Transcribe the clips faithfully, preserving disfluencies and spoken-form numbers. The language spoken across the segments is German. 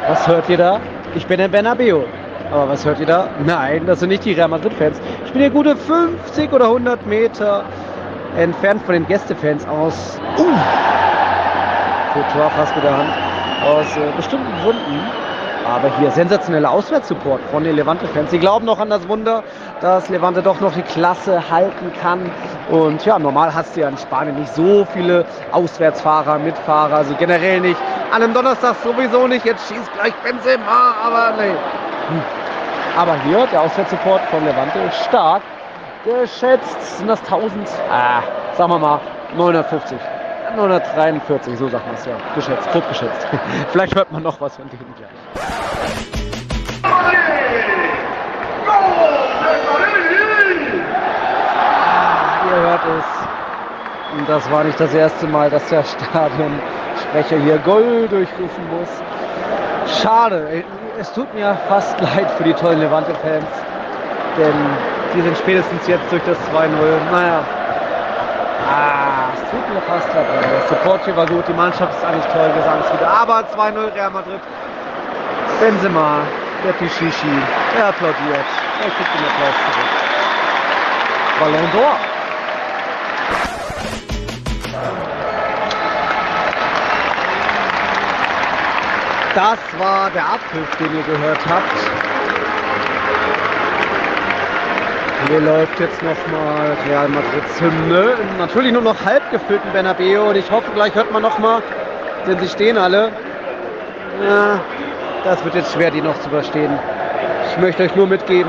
Was hört ihr da? Ich bin in Bernabeu. Aber was hört ihr da? Nein, das sind nicht die Real Madrid-Fans. Ich bin hier gute fünfzig oder hundert Meter entfernt von den Gästefans aus. Uh, Courtois fast mit der Hand. Aus äh, bestimmten Gründen. Aber hier sensationeller Auswärtssupport von den Levante-Fans. Sie glauben noch an das Wunder, dass Levante doch noch die Klasse halten kann. Und ja, normal hast du ja in Spanien nicht so viele Auswärtsfahrer, Mitfahrer. Also generell nicht. An einem Donnerstag sowieso nicht. Jetzt schießt gleich Benzema, aber nee. Hm. Aber hier, der Auswärtssupport von Levante ist stark. Geschätzt sind das tausend, ah, sagen wir mal neunhundertfünfzig. neunhundertdreiundvierzig, so sagt man es ja. Geschätzt, grob geschätzt. Vielleicht hört man noch was von denen gleich. Ah, ihr hört es. Und das war nicht das erste Mal, dass der Stadionsprecher hier Goal durchrufen muss. Schade. Es tut mir fast leid für die tollen Levante-Fans. Denn die sind spätestens jetzt durch das zwei null. Naja. Ah, es tut mir fast leid. Der Support hier war gut, die Mannschaft ist eigentlich toll, Gesangslieder. Aber zwei null Real Madrid. Benzema, der Pichichi, er applaudiert. Er kriegt den Applaus zurück. Ballon d'Or. Das war der Abpfiff, den ihr gehört habt. Hier läuft jetzt nochmal Real Madrids Hymne. Natürlich nur noch halb gefüllten Bernabeu. Und ich hoffe, gleich hört man nochmal, denn sie stehen alle. Ja, das wird jetzt schwer, die noch zu überstehen. Ich möchte euch nur mitgeben.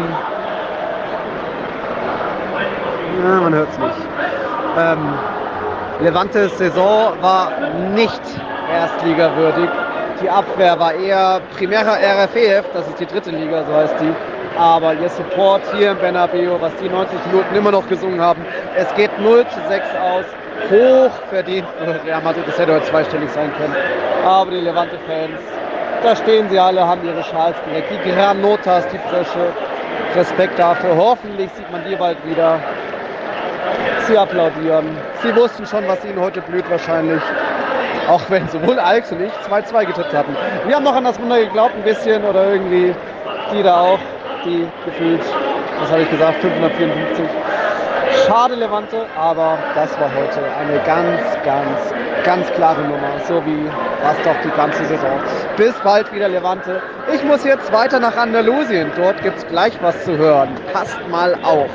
Ja, man hört es nicht. Ähm, Levantes Saison war nicht erstligawürdig. Die Abwehr war eher Primera R F E F, das ist die dritte Liga, so heißt die. Aber ihr Support hier im Bernabeu, was die neunzig Minuten immer noch gesungen haben, es geht null zu sechs aus. Hoch verdient für Real Madrid, das hätte heute zweistellig sein können. Aber die Levante-Fans, da stehen sie alle, haben ihre Schals direkt. Die Granotas, die Frische. Respekt dafür. Hoffentlich sieht man die bald wieder. Sie applaudieren. Sie wussten schon, was ihnen heute blüht wahrscheinlich. Auch wenn sowohl Alex und ich zwei zwei getippt hatten. Wir haben noch an das Wunder geglaubt ein bisschen oder irgendwie die da auch, die gefühlt, was habe ich gesagt, fünfhundertvierundfünfzig. Schade Levante, aber das war heute eine ganz, ganz, ganz klare Nummer. So wie war es doch die ganze Saison. Bis bald wieder Levante. Ich muss jetzt weiter nach Andalusien. Dort gibt es gleich was zu hören. Passt mal auf.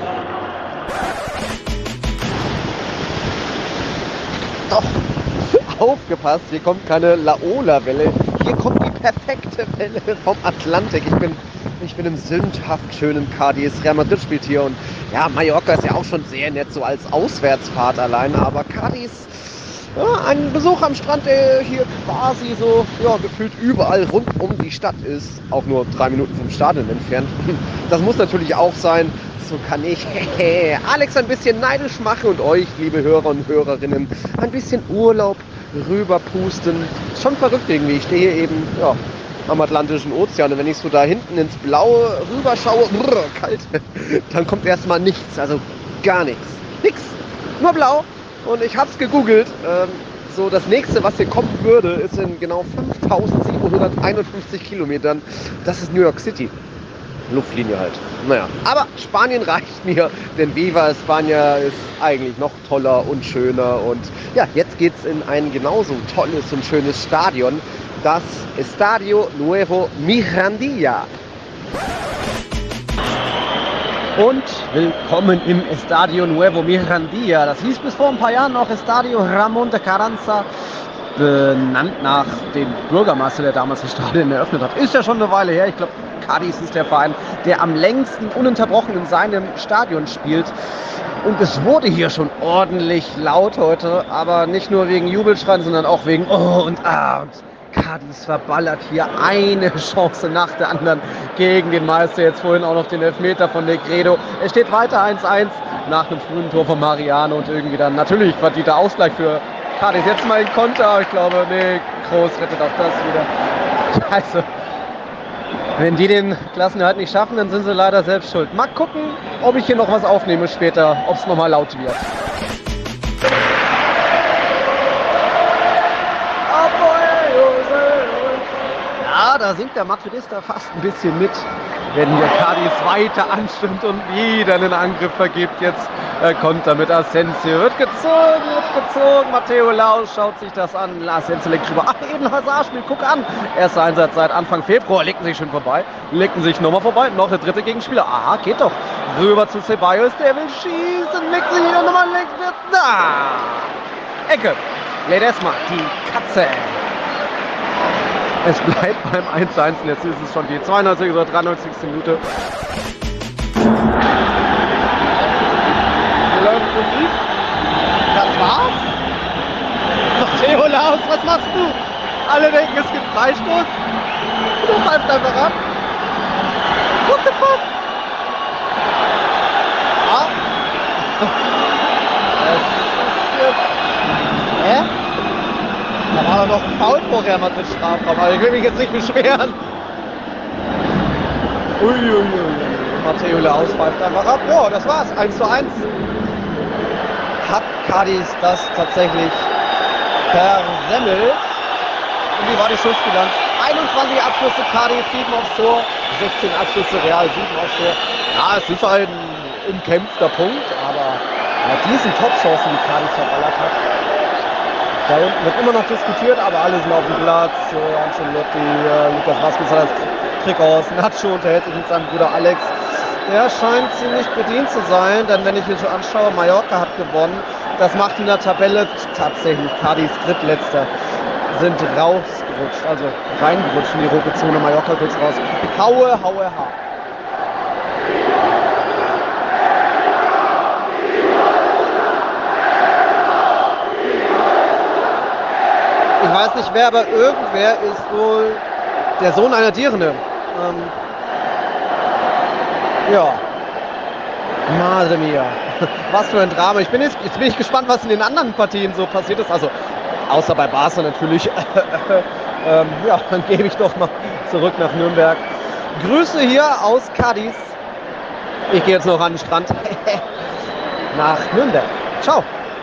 Doch. Aufgepasst, hier kommt keine Laola-Welle, hier kommt die perfekte Welle vom Atlantik. Ich bin, ich bin im sündhaft schönen Cádiz. Real Madrid spielt hier und ja, Mallorca ist ja auch schon sehr nett, so als Auswärtsfahrt allein, aber Cádiz, ja, ein Besuch am Strand, der hier quasi so ja, gefühlt überall rund um die Stadt ist, auch nur drei Minuten vom Stadion entfernt. Das muss natürlich auch sein. So kann ich Alex ein bisschen neidisch machen und euch, liebe Hörer und Hörerinnen, ein bisschen Urlaub rüberpusten. Schon verrückt irgendwie. Ich stehe hier eben ja, am Atlantischen Ozean und wenn ich so da hinten ins Blaue rüberschaue, brr, kalt, dann kommt erstmal nichts, also gar nichts. Nix, nur blau. Und ich hab's gegoogelt. Ähm, so das nächste, was hier kommen würde, ist in genau fünftausendsiebenhunderteinundfünfzig Kilometern. Das ist New York City. Luftlinie halt. Naja, aber Spanien reicht mir, denn Viva España ist eigentlich noch toller und schöner. Und ja, jetzt geht's in ein genauso tolles und schönes Stadion, das Estadio Nuevo Mirandilla. Und willkommen im Estadio Nuevo Mirandilla. Das hieß bis vor ein paar Jahren noch Estadio Ramón de Carranza, benannt nach dem Bürgermeister, der damals das Stadion eröffnet hat. Ist ja schon eine Weile her, ich glaube, Cádiz ist der Verein, der am längsten ununterbrochen in seinem Stadion spielt. Und es wurde hier schon ordentlich laut heute, aber nicht nur wegen Jubelschreien, sondern auch wegen Oh und Ah. Und Cádiz verballert hier eine Chance nach der anderen gegen den Meister. Jetzt vorhin auch noch den Elfmeter von Negredo. Es steht weiter eins eins nach einem frühen Tor von Mariano und irgendwie dann natürlich verdienter Ausgleich für Cádiz. Jetzt mal ein Konter, aber ich glaube, nee, Groß rettet auch das wieder. Also, wenn die den Klassenerhalt nicht schaffen, dann sind sie leider selbst schuld. Mal gucken, ob ich hier noch was aufnehme später, ob es nochmal laut wird. Ja, da singt der Madridista fast ein bisschen mit, wenn hier Cádiz weiter anstimmt und wieder einen Angriff vergibt. Jetzt äh, Konter mit Asensio. Wird gezogen, wird gezogen. Mateo Laos schaut sich das an. Asensio legt drüber. Ach, Eden Hazard spielt, guck an. Erster Einsatz seit Anfang Februar. Legten sich schon vorbei. Legten sich nochmal vorbei. Noch der dritte Gegenspieler. Aha, geht doch. Rüber zu Ceballos. Der will schießen. Legt sich wieder nochmal. Legt wird da. Ecke. Ledesma, die Katze. Es bleibt beim eins zu eins. Jetzt ist es schon die zweiundneunzigste oder dreiundneunzigste Minute. Läuft gut. Das war's. Mateo Laos, was machst du? Alle denken, es gibt Freistoß. Du pfeifst einfach ab. What the fuck? Ja. Es ist jetzt... Hä? Da war doch noch ein Foul vor Real Madrid Strafraum, aber ich will mich jetzt nicht beschweren. Uiuiui. Mateo Laos pfeift einfach ab. Ja, das war's. eins zu eins. Hat Cádiz das tatsächlich versemmelt. Und wie war die Schussbilanz? einundzwanzig Abschlüsse Cádiz, sieben aufs Tor. sechzehn Abschlüsse Real, sieben aufs Tor. Ja, es ist halt ein umkämpfter Punkt, aber bei diesen Top-Chancen, die Cádiz verballert hat, da unten wird immer noch diskutiert, aber alle sind auf dem Platz. Äh, Ancelotti, äh, Lucas Vázquez hat das Trick aus. Nacho unterhält sich mit seinem Bruder Alex. Der scheint ziemlich bedient zu sein, denn wenn ich mir so anschaue, Mallorca hat gewonnen. Das macht in der Tabelle tatsächlich Cádiz drittletzter. Sind rausgerutscht, also reingerutscht in die rote Zone. Mallorca kurz raus. Haue, haue, ha. Ich weiß nicht wer, aber irgendwer ist wohl der Sohn einer Dirne. Ähm, ja. Madre mia. Was für ein Drama. Ich bin jetzt, jetzt bin ich gespannt, was in den anderen Partien so passiert ist. Also, außer bei Barca natürlich. ähm, ja, dann gebe ich doch mal zurück nach Nürnberg. Grüße hier aus Cádiz. Ich gehe jetzt noch an den Strand. Nach Nürnberg. Ciao.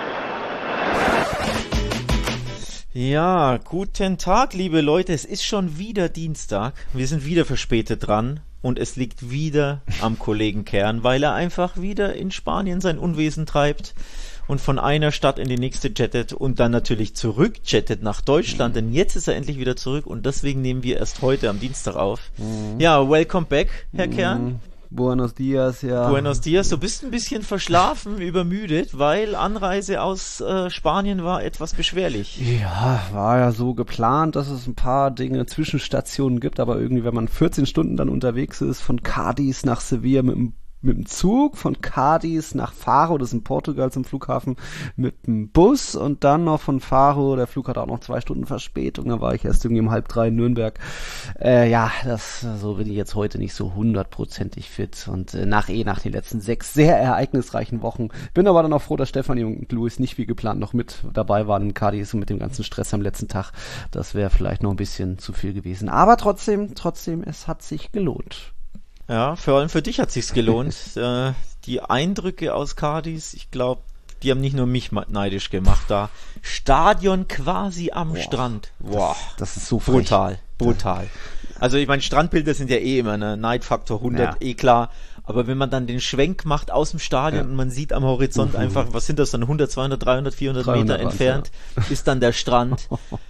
Ja, guten Tag, liebe Leute. Es ist schon wieder Dienstag. Wir sind wieder verspätet dran und es liegt wieder am Kollegen Kern, weil er einfach wieder in Spanien sein Unwesen treibt und von einer Stadt in die nächste jettet und dann natürlich zurück jettet nach Deutschland, denn jetzt ist er endlich wieder zurück und deswegen nehmen wir erst heute am Dienstag auf. Mhm. Ja, welcome back, Herr mhm. Kern. Buenos dias, ja. Buenos dias. Du bist ein bisschen verschlafen, übermüdet, weil Anreise aus äh, Spanien war etwas beschwerlich. Ja, war ja so geplant, dass es ein paar Dinge, Zwischenstationen gibt, aber irgendwie, wenn man vierzehn Stunden dann unterwegs ist, von Cádiz nach Sevilla mit dem mit dem Zug, von Cádiz nach Faro, das ist in Portugal zum Flughafen, mit dem Bus und dann noch von Faro, der Flug hat auch noch zwei Stunden Verspätung, da war ich erst irgendwie um halb drei in Nürnberg. Äh, ja, das, so bin ich jetzt heute nicht so hundertprozentig fit und äh, nach eh nach den letzten sechs sehr ereignisreichen Wochen. Bin aber dann auch froh, dass Stefanie und Luis nicht wie geplant noch mit dabei waren in Cádiz und mit dem ganzen Stress am letzten Tag. Das wäre vielleicht noch ein bisschen zu viel gewesen. Aber trotzdem, trotzdem, es hat sich gelohnt. Ja, vor allem für dich hat sich's gelohnt. äh, die Eindrücke aus Cádiz, ich glaube, die haben nicht nur mich neidisch gemacht. Da Stadion quasi am Boah, Strand. Boah, das, das ist so frech. Brutal, brutal. Also ich meine, Strandbilder sind ja eh immer ne Neidfaktor hundert, ja. Eh klar. Aber wenn man dann den Schwenk macht aus dem Stadion ja. und man sieht am Horizont uh-huh. einfach, was sind das dann, hundert, zweihundert, dreihundert, vierhundert Meter entfernt, ja. ist dann der Strand.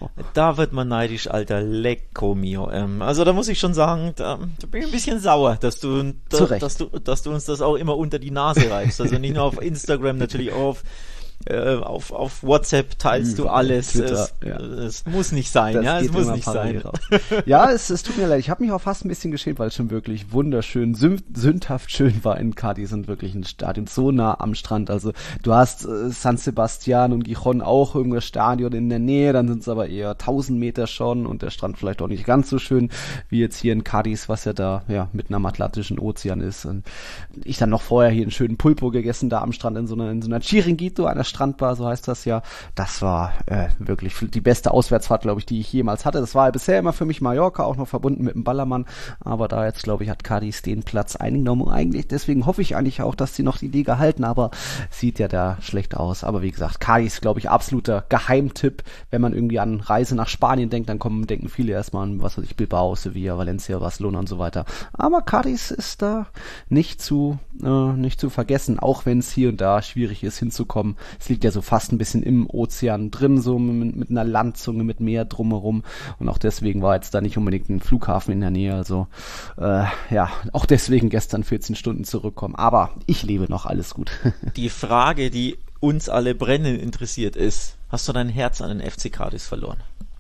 Da wird man neidisch, Alter, lecco mio. Ähm, also da muss ich schon sagen, da, da bin ich ein bisschen sauer, dass du, da, dass du, dass du uns das auch immer unter die Nase reibst. Also nicht nur auf Instagram, natürlich auch auf Äh, auf, auf WhatsApp teilst du alles. Twitter, es, ja. es muss nicht sein, das ja, es muss nicht sein. Ja, es, es tut mir leid. Ich habe mich auch fast ein bisschen geschämt, weil es schon wirklich wunderschön, sündhaft schön war in Cádiz und wirklich ein Stadion so nah am Strand. Also du hast äh, San Sebastian und Gijón auch irgendein Stadion in der Nähe, dann sind es aber eher tausend Meter schon und der Strand vielleicht auch nicht ganz so schön wie jetzt hier in Cádiz, was ja da ja mitten am Atlantischen Ozean ist. Und ich dann noch vorher hier einen schönen Pulpo gegessen da am Strand in so einer, in so einer Chiringuito, einer Strandbar, so heißt das ja. Das war äh, wirklich die beste Auswärtsfahrt, glaube ich, die ich jemals hatte. Das war ja bisher immer für mich Mallorca, auch noch verbunden mit dem Ballermann. Aber da jetzt, glaube ich, hat Cádiz den Platz eingenommen. Eigentlich, deswegen hoffe ich eigentlich auch, dass sie noch die Liga halten, aber sieht ja da schlecht aus. Aber wie gesagt, Cádiz, glaube ich, absoluter Geheimtipp. Wenn man irgendwie an Reise nach Spanien denkt, dann kommen, denken viele erstmal an, was weiß ich, Bilbao, Sevilla, Valencia, Barcelona und so weiter. Aber Cádiz ist da nicht zu, äh, nicht zu vergessen, auch wenn es hier und da schwierig ist hinzukommen. Es liegt ja so fast ein bisschen im Ozean drin, so mit, mit einer Landzunge, mit Meer drumherum. Und auch deswegen war jetzt da nicht unbedingt ein Flughafen in der Nähe. Also äh, ja, auch deswegen gestern vierzehn Stunden zurückkommen. Aber ich lebe noch, alles gut. Die Frage, die uns alle brennend interessiert ist, hast du dein Herz an den F C Cádiz verloren?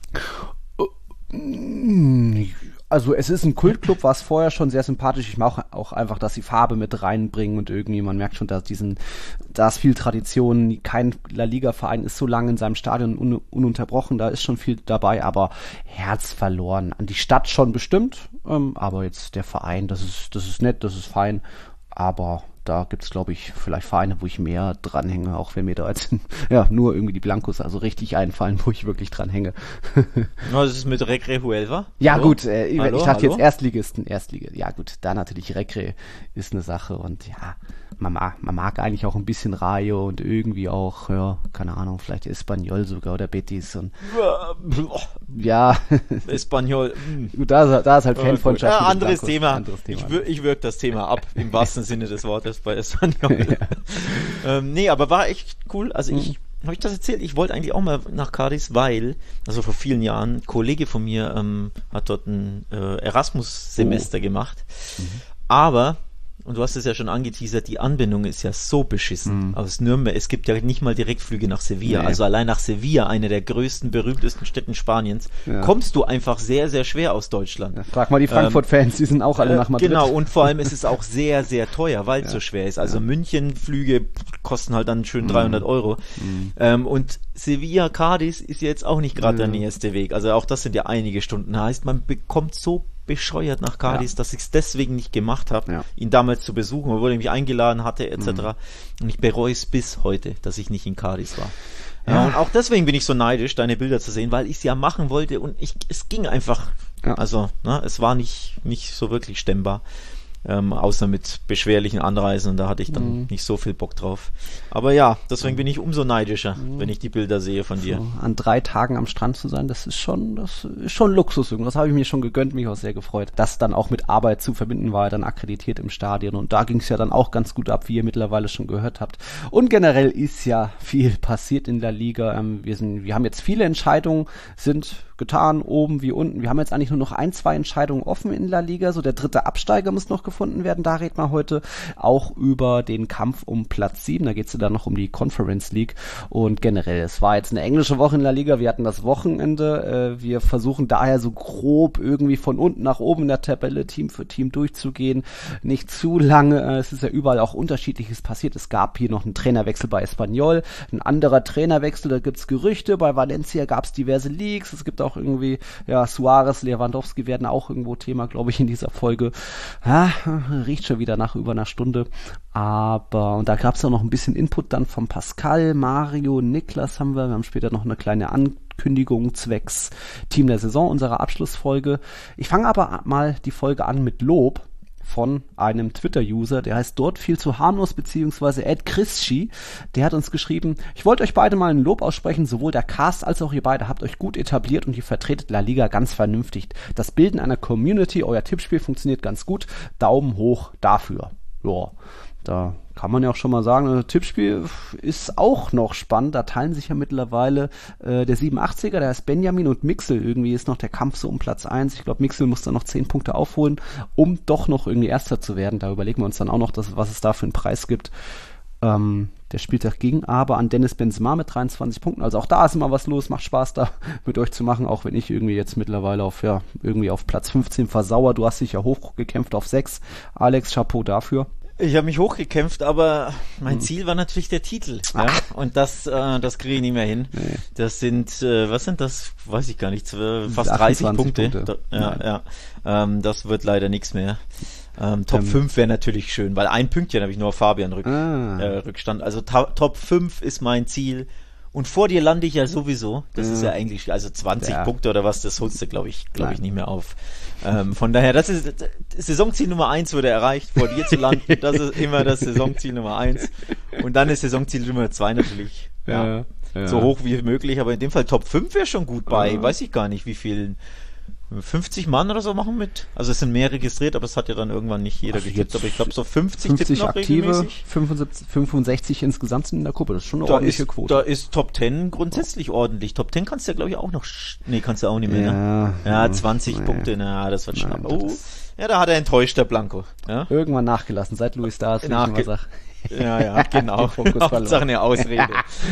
Also es ist ein Kultclub, war es vorher schon sehr sympathisch. Ich mag auch einfach, dass sie Farbe mit reinbringen und irgendwie, man merkt schon, dass diesen, da ist viel Tradition. Kein La Liga-Verein ist so lange in seinem Stadion un, ununterbrochen, da ist schon viel dabei, aber Herz verloren. An die Stadt schon bestimmt, ähm, aber jetzt der Verein, das ist, das ist nett, das ist fein, aber da gibt es, glaube ich, vielleicht Vereine, wo ich mehr dranhänge, auch wenn mir da jetzt ja, nur irgendwie die Blancos also richtig einfallen, wo ich wirklich dranhänge. Was ist mit Recre Huelva? Ja, hallo? gut, äh, hallo, ich dachte hallo? jetzt Erstligisten, Erstlige. Ja gut, da natürlich Recre ist eine Sache und ja, man mag, man mag eigentlich auch ein bisschen Rayo und irgendwie auch, ja, keine Ahnung, vielleicht Espanyol sogar oder Betis und ja. Espanyol. Gut, da, da ist halt Oh, Fanfreundschaft. ja, anderes Blancos, Thema. anderes Thema. Ich, wir, ich wirke das Thema ab, im wahrsten Sinne des Wortes bei Espanyol. Ja. ähm, nee, aber war echt cool. Also mhm. ich, habe ich das erzählt? Ich wollte eigentlich auch mal nach Cádiz, weil, also vor vielen Jahren, ein Kollege von mir ähm, hat dort ein äh, Erasmus-Semester oh. gemacht. Mhm. Aber und du hast es ja schon angeteasert, die Anbindung ist ja so beschissen. Mhm. Aus Nürnberg, es gibt ja nicht mal Direktflüge nach Sevilla. Nee. Also allein nach Sevilla, eine der größten, berühmtesten Städten Spaniens, ja. kommst du einfach sehr, sehr schwer aus Deutschland. Ja, frag mal die Frankfurt-Fans, ähm, die sind auch alle äh, nach Madrid. Genau, und vor allem ist es auch sehr, sehr teuer, weil es ja. so schwer ist. Also ja. München-Flüge kosten halt dann schön mhm. dreihundert Euro. Mhm. Ähm, und Sevilla, Cádiz ist jetzt auch nicht gerade ja. der nächste Weg. Also auch das sind ja einige Stunden. Heißt, man bekommt so bescheuert nach Cádiz, ja. dass ich es deswegen nicht gemacht habe, ja. ihn damals zu besuchen, obwohl er mich eingeladen hatte, et cetera. Mhm. Und ich bereue es bis heute, dass ich nicht in Cádiz war. Ja. Ja, und auch deswegen bin ich so neidisch, deine Bilder zu sehen, weil ich es ja machen wollte und ich, es ging einfach. Ja. Also, ne, es war nicht, nicht so wirklich stemmbar. Ähm, außer mit beschwerlichen Anreisen und da hatte ich dann mhm. nicht so viel Bock drauf. Aber ja, deswegen bin ich umso neidischer, mhm. wenn ich die Bilder sehe von dir. So, an drei Tagen am Strand zu sein, das ist schon, das ist schon Luxus. Das habe ich mir schon gegönnt, mich auch sehr gefreut. Das dann auch mit Arbeit zu verbinden, war ja dann akkreditiert im Stadion und da ging es ja dann auch ganz gut ab, wie ihr mittlerweile schon gehört habt. Und generell ist ja viel passiert in der Liga. Ähm, wir sind, wir haben jetzt viele Entscheidungen, sind getan, oben wie unten. Wir haben jetzt eigentlich nur noch ein, zwei Entscheidungen offen in La Liga. So der dritte Absteiger muss noch gefunden werden. Da reden wir heute auch über den Kampf um Platz sieben. Da geht es ja dann noch um die Conference League. Und generell, es war jetzt eine englische Woche in La Liga. Wir hatten das Wochenende. Wir versuchen daher so grob irgendwie von unten nach oben in der Tabelle Team für Team durchzugehen. Nicht zu lange. Es ist ja überall auch Unterschiedliches passiert. Es gab hier noch einen Trainerwechsel bei Espanyol. Ein anderer Trainerwechsel, da gibt es Gerüchte. Bei Valencia gab es diverse Leaks. Es gibt auch auch irgendwie, ja, Suarez, Lewandowski werden auch irgendwo Thema, glaube ich, in dieser Folge. Ja, riecht schon wieder nach über einer Stunde. Aber, und da gab es auch noch ein bisschen Input dann von Pascal, Mario, Niklas haben wir. Wir haben später noch eine kleine Ankündigung zwecks Team der Saison, unserer Abschlussfolge. Ich fange aber mal die Folge an mit Lob von einem Twitter-User, der heißt dort viel zu harmlos, beziehungsweise Ed Chrisschi, der hat uns geschrieben, ich wollte euch beide mal ein Lob aussprechen, sowohl der Cast als auch ihr beide habt euch gut etabliert und ihr vertretet La Liga ganz vernünftig. Das Bilden einer Community, euer Tippspiel funktioniert ganz gut, Daumen hoch dafür. Ja, da kann man ja auch schon mal sagen, das Tippspiel ist auch noch spannend. Da teilen sich ja mittlerweile äh, der siebenundachtziger, der heißt Benjamin und Mixel. Irgendwie ist noch der Kampf so um Platz eins. Ich glaube, Mixel muss dann noch zehn Punkte aufholen, um doch noch irgendwie Erster zu werden. Da überlegen wir uns dann auch noch, dass, was es da für einen Preis gibt. Ähm, der Spieltag ging aber an Dennis Benzema mit dreiundzwanzig Punkten. Also auch da ist immer was los. Macht Spaß, da mit euch zu machen, auch wenn ich irgendwie jetzt mittlerweile auf, ja, irgendwie auf Platz fünfzehn versauer. Du hast dich ja hochgekämpft auf sechs. Alex, Chapeau dafür. Ich habe mich hochgekämpft, aber mein Ziel war natürlich der Titel. Ja? Und das äh, das kriege ich nicht mehr hin. Nee. Das sind, äh, was sind das? Weiß ich gar nicht, fast dreißig Punkte. Punkte. Da, ja, ja. Ähm, das wird leider nichts mehr. Ähm, Top ähm, fünf wäre natürlich schön, weil ein Pünktchen habe ich nur auf Fabian Rück, ah. äh, Rückstand. Also ta- Top fünf ist mein Ziel. Und vor dir lande ich ja sowieso. Das ja. ist ja eigentlich, also zwanzig ja. Punkte oder was, das holst du, glaube ich, glaube ich, nicht mehr auf. Ähm, von daher, das ist, Saisonziel Nummer eins wurde erreicht, vor dir zu landen. Das ist immer das Saisonziel Nummer eins. Und dann ist Saisonziel Nummer zwei natürlich, ja, ja. so hoch wie möglich. Aber in dem Fall Top fünf wäre schon gut bei, ja. weiß ich gar nicht, wie vielen. fünfzig Mann oder so machen mit. Also es sind mehr registriert, aber es hat ja dann irgendwann nicht jeder also getippt. Aber ich glaube so fünfzig, fünfzig noch aktive, regelmäßig. fünfundsiebzig, fünfundsechzig insgesamt sind in der Gruppe. Das ist schon eine da ordentliche ist, Quote. Da ist Top zehn grundsätzlich ordentlich. Top zehn kannst du ja glaube ich auch noch, nee, kannst du auch nicht mehr, ja, ne? Ja, zwanzig nee. Punkte, na, das wird schnapp. Nein, Oh, ja, da hat er enttäuscht, der Blanco. Ja? Irgendwann nachgelassen, seit Luis da ist, wie Nachge- ich immer sag. Ja, ja, genau. Hauptsache eine Ausrede.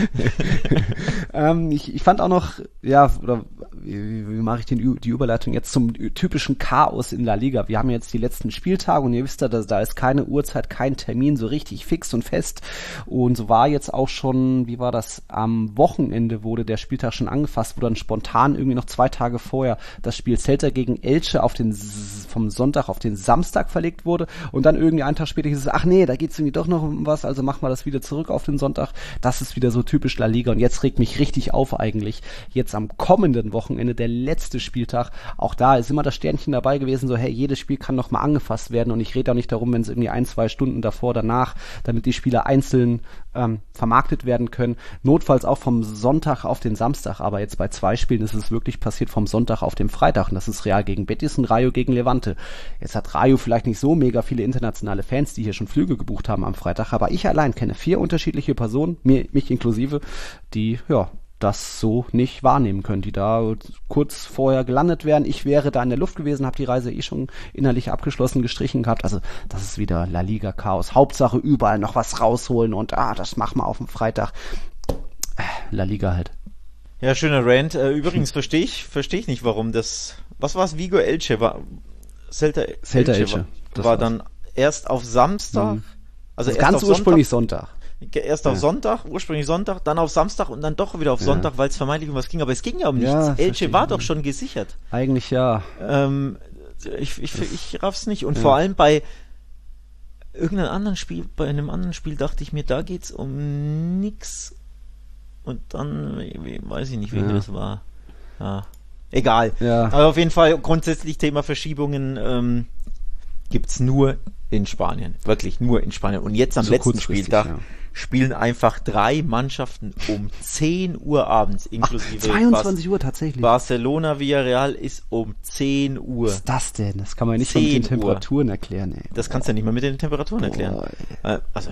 ähm, ich, ich fand auch noch, ja, oder wie, wie mache ich den, die Überleitung jetzt zum typischen Chaos in La Liga? Wir haben jetzt die letzten Spieltage und ihr wisst ja, da, da ist keine Uhrzeit, kein Termin so richtig fix und fest. Und so war jetzt auch schon, wie war das, am Wochenende wurde der Spieltag schon angefasst, wo dann spontan irgendwie noch zwei Tage vorher das Spiel Celta gegen Elche auf den, vom Sonntag auf den Samstag verlegt wurde. Und dann irgendwie einen Tag später hieß es, ach nee, da geht's irgendwie doch noch um was, also machen wir das wieder zurück auf den Sonntag. Das ist wieder so typisch La Liga und jetzt regt mich richtig auf eigentlich. Jetzt am kommenden Wochenende, der letzte Spieltag, auch da ist immer das Sternchen dabei gewesen, so hey, jedes Spiel kann noch mal angefasst werden und ich rede auch nicht darum, wenn es irgendwie ein, zwei Stunden davor, danach, damit die Spieler einzeln ähm, vermarktet werden können. Notfalls auch vom Sonntag auf den Samstag, aber jetzt bei zwei Spielen ist es wirklich passiert vom Sonntag auf den Freitag und das ist Real gegen Betis und Rayo gegen Levante. Jetzt hat Rayo vielleicht nicht so mega viele internationale Fans, die hier schon Flüge gebucht haben am Freitag, aber ich allein kenne vier unterschiedliche Personen, mir, mich inklusive, die, ja, das so nicht wahrnehmen können, die da kurz vorher gelandet wären. Ich wäre da in der Luft gewesen, habe die Reise eh schon innerlich abgeschlossen, gestrichen gehabt. Also das ist wieder La Liga Chaos. Hauptsache überall noch was rausholen und ah, das machen wir auf dem Freitag. La Liga halt. Ja, schöner Rant. Äh, übrigens verstehe ich, verstehe ich nicht, warum das, was war es, Vigo Elche war, Celta, Celta Elche, Elche. war, war dann erst auf Samstag, mhm. also also erst ganz auf ursprünglich Sonntag. Sonntag. Erst auf ja. Sonntag, ursprünglich Sonntag, dann auf Samstag und dann doch wieder auf ja. Sonntag, weil es vermeintlich um was ging. Aber es ging ja um nichts. Ja, Elche war doch schon gesichert. Eigentlich ja. Ähm, ich, ich, ich raff's nicht. Und ja. vor allem bei irgendeinem anderen Spiel, bei einem anderen Spiel dachte ich mir, da geht's um nix. Und dann, weiß ich nicht, wen ja. das war. Ja. Egal. Ja. Aber auf jeden Fall grundsätzlich Thema Verschiebungen ähm, gibt's nur in Spanien. Wirklich nur in Spanien. Und jetzt am so letzten Spieltag ja. spielen einfach drei Mannschaften um zehn Uhr abends, inklusive Ach, zweiundzwanzig Uhr tatsächlich. Barcelona Villarreal ist um zehn Uhr. Was ist das denn? Das kann man nicht mit den Temperaturen erklären. Ey. Das kannst du ja nicht mal mit den Temperaturen Boah, erklären. Ey. Also,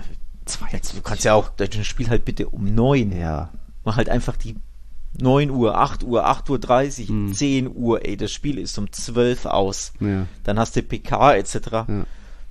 du kannst ja auch, das Spiel halt bitte um neun. Ja. Mach halt einfach die neun Uhr, acht Uhr, acht Uhr dreißig, hm. zehn Uhr, ey, das Spiel ist um zwölf aus. Ja. Dann hast du P K et cetera. Ja.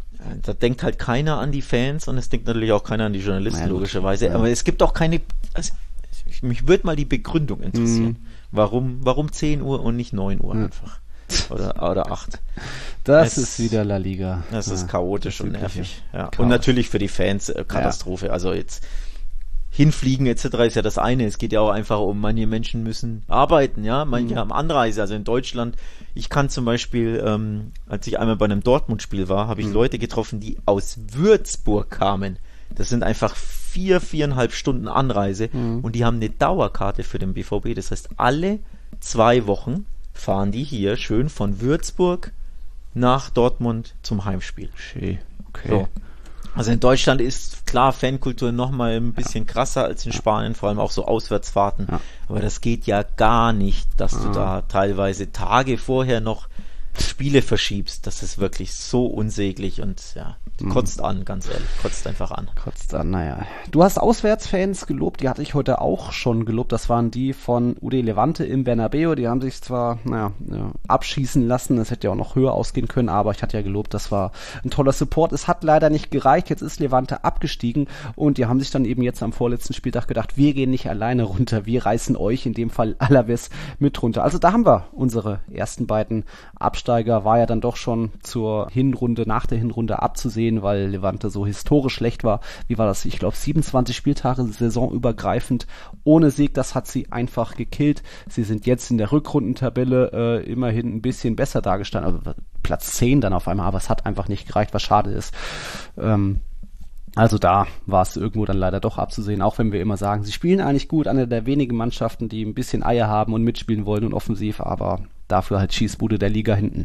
Da denkt halt keiner an die Fans und es denkt natürlich auch keiner an die Journalisten, ja, logischerweise. Ja. Aber es gibt auch keine, also, mich würde mal die Begründung interessieren. Mhm. Warum, warum zehn Uhr und nicht neun Uhr ja. einfach? Oder, oder acht. Das es, ist wieder La Liga. Das ja, ist chaotisch und nervig. Ja. Chaos. Und natürlich für die Fans äh, Katastrophe. Ja. Also jetzt hinfliegen et cetera ist ja das eine. Es geht ja auch einfach um, manche Menschen müssen arbeiten, ja, manche mhm. haben Anreise. Also in Deutschland, ich kann zum Beispiel, ähm, als ich einmal bei einem Dortmund-Spiel war, habe ich mhm. Leute getroffen, die aus Würzburg kamen. Das sind einfach vier, viereinhalb Stunden Anreise mhm. und die haben eine Dauerkarte für den B V B. Das heißt, alle zwei Wochen fahren die hier schön von Würzburg nach Dortmund zum Heimspiel. Schön. Okay. So. Also in Deutschland ist klar Fankultur noch mal ein bisschen ja. krasser als in Spanien, vor allem auch so Auswärtsfahrten. Ja. Aber das geht ja gar nicht, dass ja. du da teilweise Tage vorher noch Spiele verschiebst. Das ist wirklich so unsäglich und ja, kotzt mhm. an, ganz ehrlich, kotzt einfach an. Kotzt an, naja. Du hast Auswärtsfans gelobt, die hatte ich heute auch schon gelobt. Das waren die von U D Levante im Bernabeu. Die haben sich zwar, naja, ja, abschießen lassen, das hätte ja auch noch höher ausgehen können, aber ich hatte ja gelobt, das war ein toller Support. Es hat leider nicht gereicht, jetzt ist Levante abgestiegen und die haben sich dann eben jetzt am vorletzten Spieltag gedacht, wir gehen nicht alleine runter, wir reißen euch, in dem Fall Alaves, mit runter. Also da haben wir unsere ersten beiden Abstiegskandidaten Absteiger war ja dann doch schon zur Hinrunde, nach der Hinrunde abzusehen, weil Levante so historisch schlecht war. Wie war das? Ich glaube siebenundzwanzig Spieltage saisonübergreifend ohne Sieg. Das hat sie einfach gekillt. Sie sind jetzt in der Rückrundentabelle äh, immerhin ein bisschen besser dargestanden. Also Platz zehn dann auf einmal, aber es hat einfach nicht gereicht, was schade ist. Ähm, Also da war es irgendwo dann leider doch abzusehen, auch wenn wir immer sagen, sie spielen eigentlich gut, eine der wenigen Mannschaften, die ein bisschen Eier haben und mitspielen wollen und offensiv, aber dafür halt Schießbude der Liga hinten.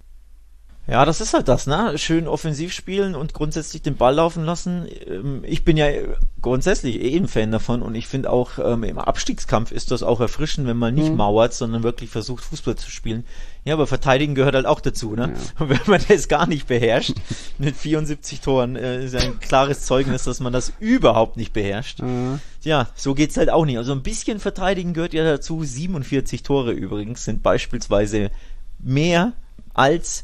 Ja, das ist halt das, ne? Schön offensiv spielen und grundsätzlich den Ball laufen lassen. Ich bin ja grundsätzlich eh ein Fan davon und ich finde auch ähm, im Abstiegskampf ist das auch erfrischend, wenn man nicht mhm. mauert, sondern wirklich versucht, Fußball zu spielen. Ja, aber Verteidigen gehört halt auch dazu, ne? Ja. Und wenn man das gar nicht beherrscht, mit vierundsiebzig Toren, äh, ist ein klares Zeugnis, dass man das überhaupt nicht beherrscht. Mhm. Ja, so geht's halt auch nicht. Also ein bisschen Verteidigen gehört ja dazu. siebenundvierzig Tore übrigens sind beispielsweise mehr als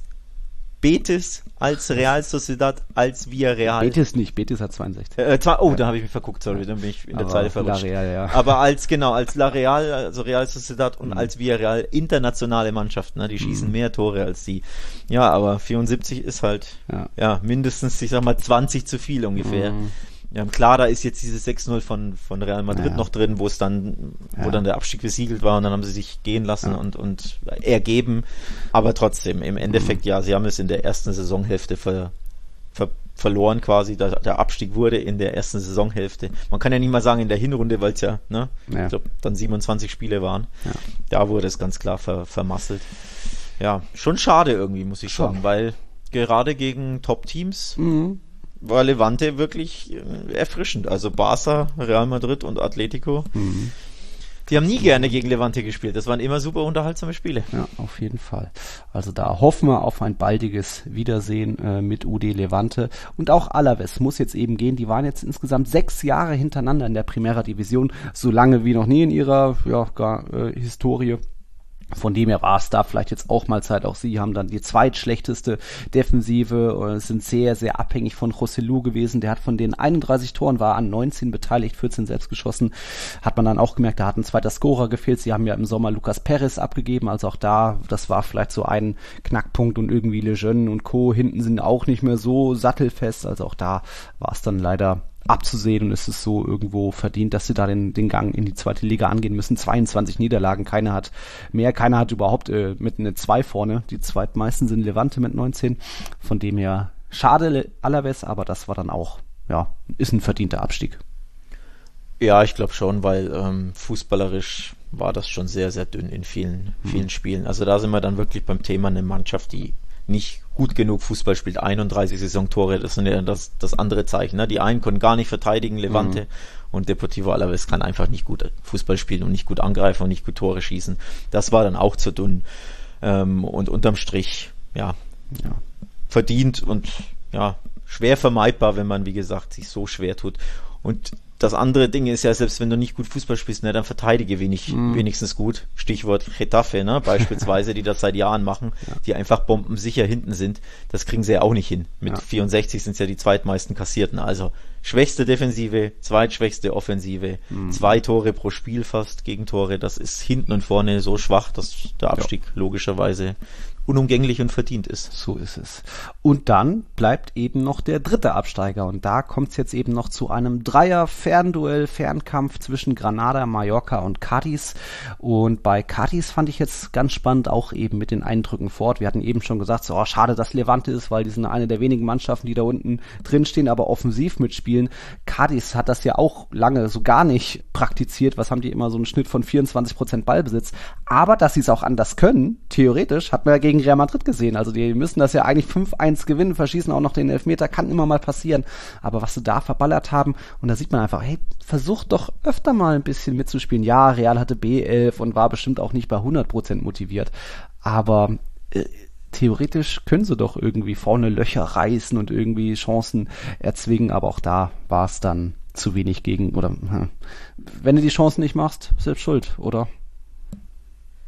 Betis, als Real Sociedad, als Villarreal. Betis nicht, Betis hat zweiundsechzig. Äh, zwar, oh, ja. da habe ich mich verguckt, sorry, dann bin ich in der Zeile verrutscht. La Real, ja. Aber als, genau, als La Real, also Real Sociedad und mhm. als Villarreal internationale Mannschaften, ne, die schießen mhm. mehr Tore als die. Ja, aber vierundsiebzig ist halt, ja, ja mindestens, ich sag mal, zwanzig zu viel ungefähr. Mhm. Ja, klar, da ist jetzt dieses sechs null von, von Real Madrid ja. noch drin, wo es dann, wo ja. dann der Abstieg besiegelt war und dann haben sie sich gehen lassen ja. und, und ergeben. Aber trotzdem, im Endeffekt, mhm. ja, sie haben es in der ersten Saisonhälfte ver, ver, verloren quasi. Der, der Abstieg wurde in der ersten Saisonhälfte. Man kann ja nicht mal sagen in der Hinrunde, weil es ja, ne, ja. ich glaube, dann siebenundzwanzig Spiele waren. Ja. Da wurde es ganz klar ver, vermasselt. Ja, schon schade irgendwie, muss ich sagen, weil gerade gegen Top-Teams mhm. war Levante wirklich äh, erfrischend. Also Barca, Real Madrid und Atletico, mhm. die haben nie gerne gegen Levante gespielt. Das waren immer super unterhaltsame Spiele. Ja, auf jeden Fall. Also da hoffen wir auf ein baldiges Wiedersehen äh, mit U D Levante. Und auch Alaves muss jetzt eben gehen. Die waren jetzt insgesamt sechs Jahre hintereinander in der Primera Division. So lange wie noch nie in ihrer ja, gar, äh, Historie. Von dem her war es da vielleicht jetzt auch mal Zeit. Auch sie haben dann die zweitschlechteste Defensive und sind sehr, sehr abhängig von Joselu gewesen. Der hat von den einunddreißig Toren, war an neunzehn beteiligt, vierzehn selbst geschossen. Hat man dann auch gemerkt, da hat ein zweiter Scorer gefehlt. Sie haben ja im Sommer Lucas Perez abgegeben. Also auch da, das war vielleicht so ein Knackpunkt und irgendwie Lejeune und Co. hinten sind auch nicht mehr so sattelfest. Also auch da war es dann leider abzusehen und es ist so irgendwo verdient, dass sie da den, den Gang in die zweite Liga angehen müssen. zweiundzwanzig Niederlagen, keiner hat mehr, keiner hat überhaupt äh, mit einer zwei vorne. Die zweitmeisten sind Levante mit neunzehn. Von dem her schade Alaves, aber das war dann auch, ja, ist ein verdienter Abstieg. Ja, ich glaube schon, weil ähm, fußballerisch war das schon sehr, sehr dünn in vielen, vielen mhm. Spielen. Also da sind wir dann wirklich beim Thema eine Mannschaft, die nicht gut genug Fußball spielt, einunddreißig Saisontore, das sind ja das, das andere Zeichen. Ne? Die einen können gar nicht verteidigen, Levante, mhm. und Deportivo Alaves kann einfach nicht gut Fußball spielen und nicht gut angreifen und nicht gut Tore schießen. Das war dann auch zu dünn. Ähm, und unterm Strich, ja, ja, verdient und ja, schwer vermeidbar, wenn man, wie gesagt, sich so schwer tut. Und das andere Ding ist ja, selbst wenn du nicht gut Fußball spielst, ne, dann verteidige wenig, mm. wenigstens gut. Stichwort Getafe, ne, beispielsweise, die das seit Jahren machen, ja. die einfach bombensicher hinten sind. Das kriegen sie ja auch nicht hin. Mit ja. vierundsechzig sind es ja die zweitmeisten kassierten. Also schwächste Defensive, zweitschwächste Offensive, mm. zwei Tore pro Spiel fast, Gegentore. Das ist hinten und vorne so schwach, dass der Abstieg ja. logischerweise unumgänglich und verdient ist. So ist es. Und dann bleibt eben noch der dritte Absteiger und da kommt es jetzt eben noch zu einem Dreier-Fernduell, Fernkampf zwischen Granada, Mallorca und Cádiz. Und bei Cádiz fand ich jetzt ganz spannend, auch eben mit den Eindrücken fort. Wir hatten eben schon gesagt, so, oh, schade, dass Levante ist, weil die sind eine der wenigen Mannschaften, die da unten drinstehen, aber offensiv mitspielen. Cádiz hat das ja auch lange so gar nicht praktiziert. Was haben die immer, so einen Schnitt von vierundzwanzig Prozent Ballbesitz. Aber dass sie es auch anders können, theoretisch, hat man ja gegen Real Madrid gesehen. Also die müssen das ja eigentlich fünf eins gewinnen, verschießen auch noch den Elfmeter, kann immer mal passieren. Aber was sie da verballert haben, und da sieht man einfach, hey, versucht doch öfter mal ein bisschen mitzuspielen. Ja, Real hatte B elf und war bestimmt auch nicht bei hundert Prozent motiviert. Aber äh, theoretisch können sie doch irgendwie vorne Löcher reißen und irgendwie Chancen erzwingen. Aber auch da war es dann zu wenig gegen, oder hm, wenn du die Chancen nicht machst, selbst schuld, oder?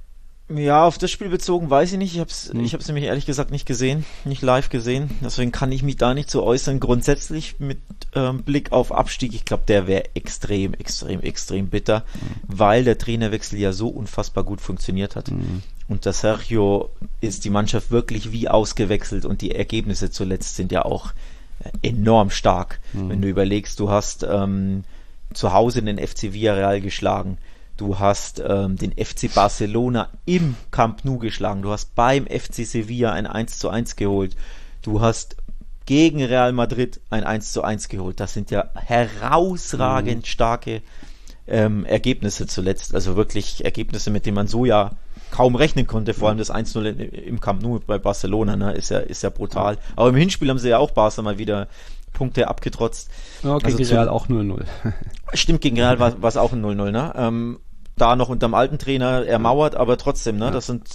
Ja, auf das Spiel bezogen weiß ich nicht. Ich habe es Hm. ich hab's nämlich ehrlich gesagt nicht gesehen, nicht live gesehen. Deswegen kann ich mich da nicht so äußern. Grundsätzlich mit ähm, Blick auf Abstieg, ich glaube, der wäre extrem, extrem, extrem bitter, weil der Trainerwechsel ja so unfassbar gut funktioniert hat. Mhm. Und der Sergio ist die Mannschaft wirklich wie ausgewechselt und die Ergebnisse zuletzt sind ja auch enorm stark. Mhm. Wenn du überlegst, du hast ähm, zu Hause den F C Villarreal geschlagen. Du hast ähm, den F C Barcelona im Camp Nou geschlagen. Du hast beim F C Sevilla ein eins zu eins geholt. Du hast gegen Real Madrid ein eins zu eins geholt. Das sind ja herausragend starke ähm, Ergebnisse zuletzt. Also wirklich Ergebnisse, mit denen man so ja kaum rechnen konnte. Vor allem das eins null im Camp Nou bei Barcelona, ne, ist ja, ist ja brutal. Aber im Hinspiel haben sie ja auch Barca mal wieder Punkte abgetrotzt. Ja, gegen also Real zu, auch null null. Stimmt, gegen Real war es auch ein null null, ne? Ähm, da noch unterm alten Trainer ermauert, aber trotzdem, ne? Ja. Das sind,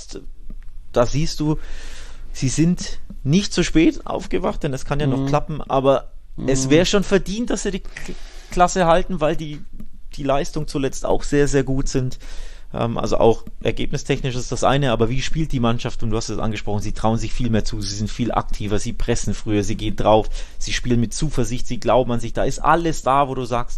da siehst du, sie sind nicht zu spät aufgewacht, denn es kann ja noch Mhm. klappen, aber Mhm. es wäre schon verdient, dass sie die K- Klasse halten, weil die, die Leistung zuletzt auch sehr, sehr gut sind. Ähm, also auch ergebnistechnisch ist das eine, aber wie spielt die Mannschaft? Und du hast es angesprochen, sie trauen sich viel mehr zu, sie sind viel aktiver, sie pressen früher, sie gehen drauf, sie spielen mit Zuversicht, sie glauben an sich, da ist alles da, wo du sagst,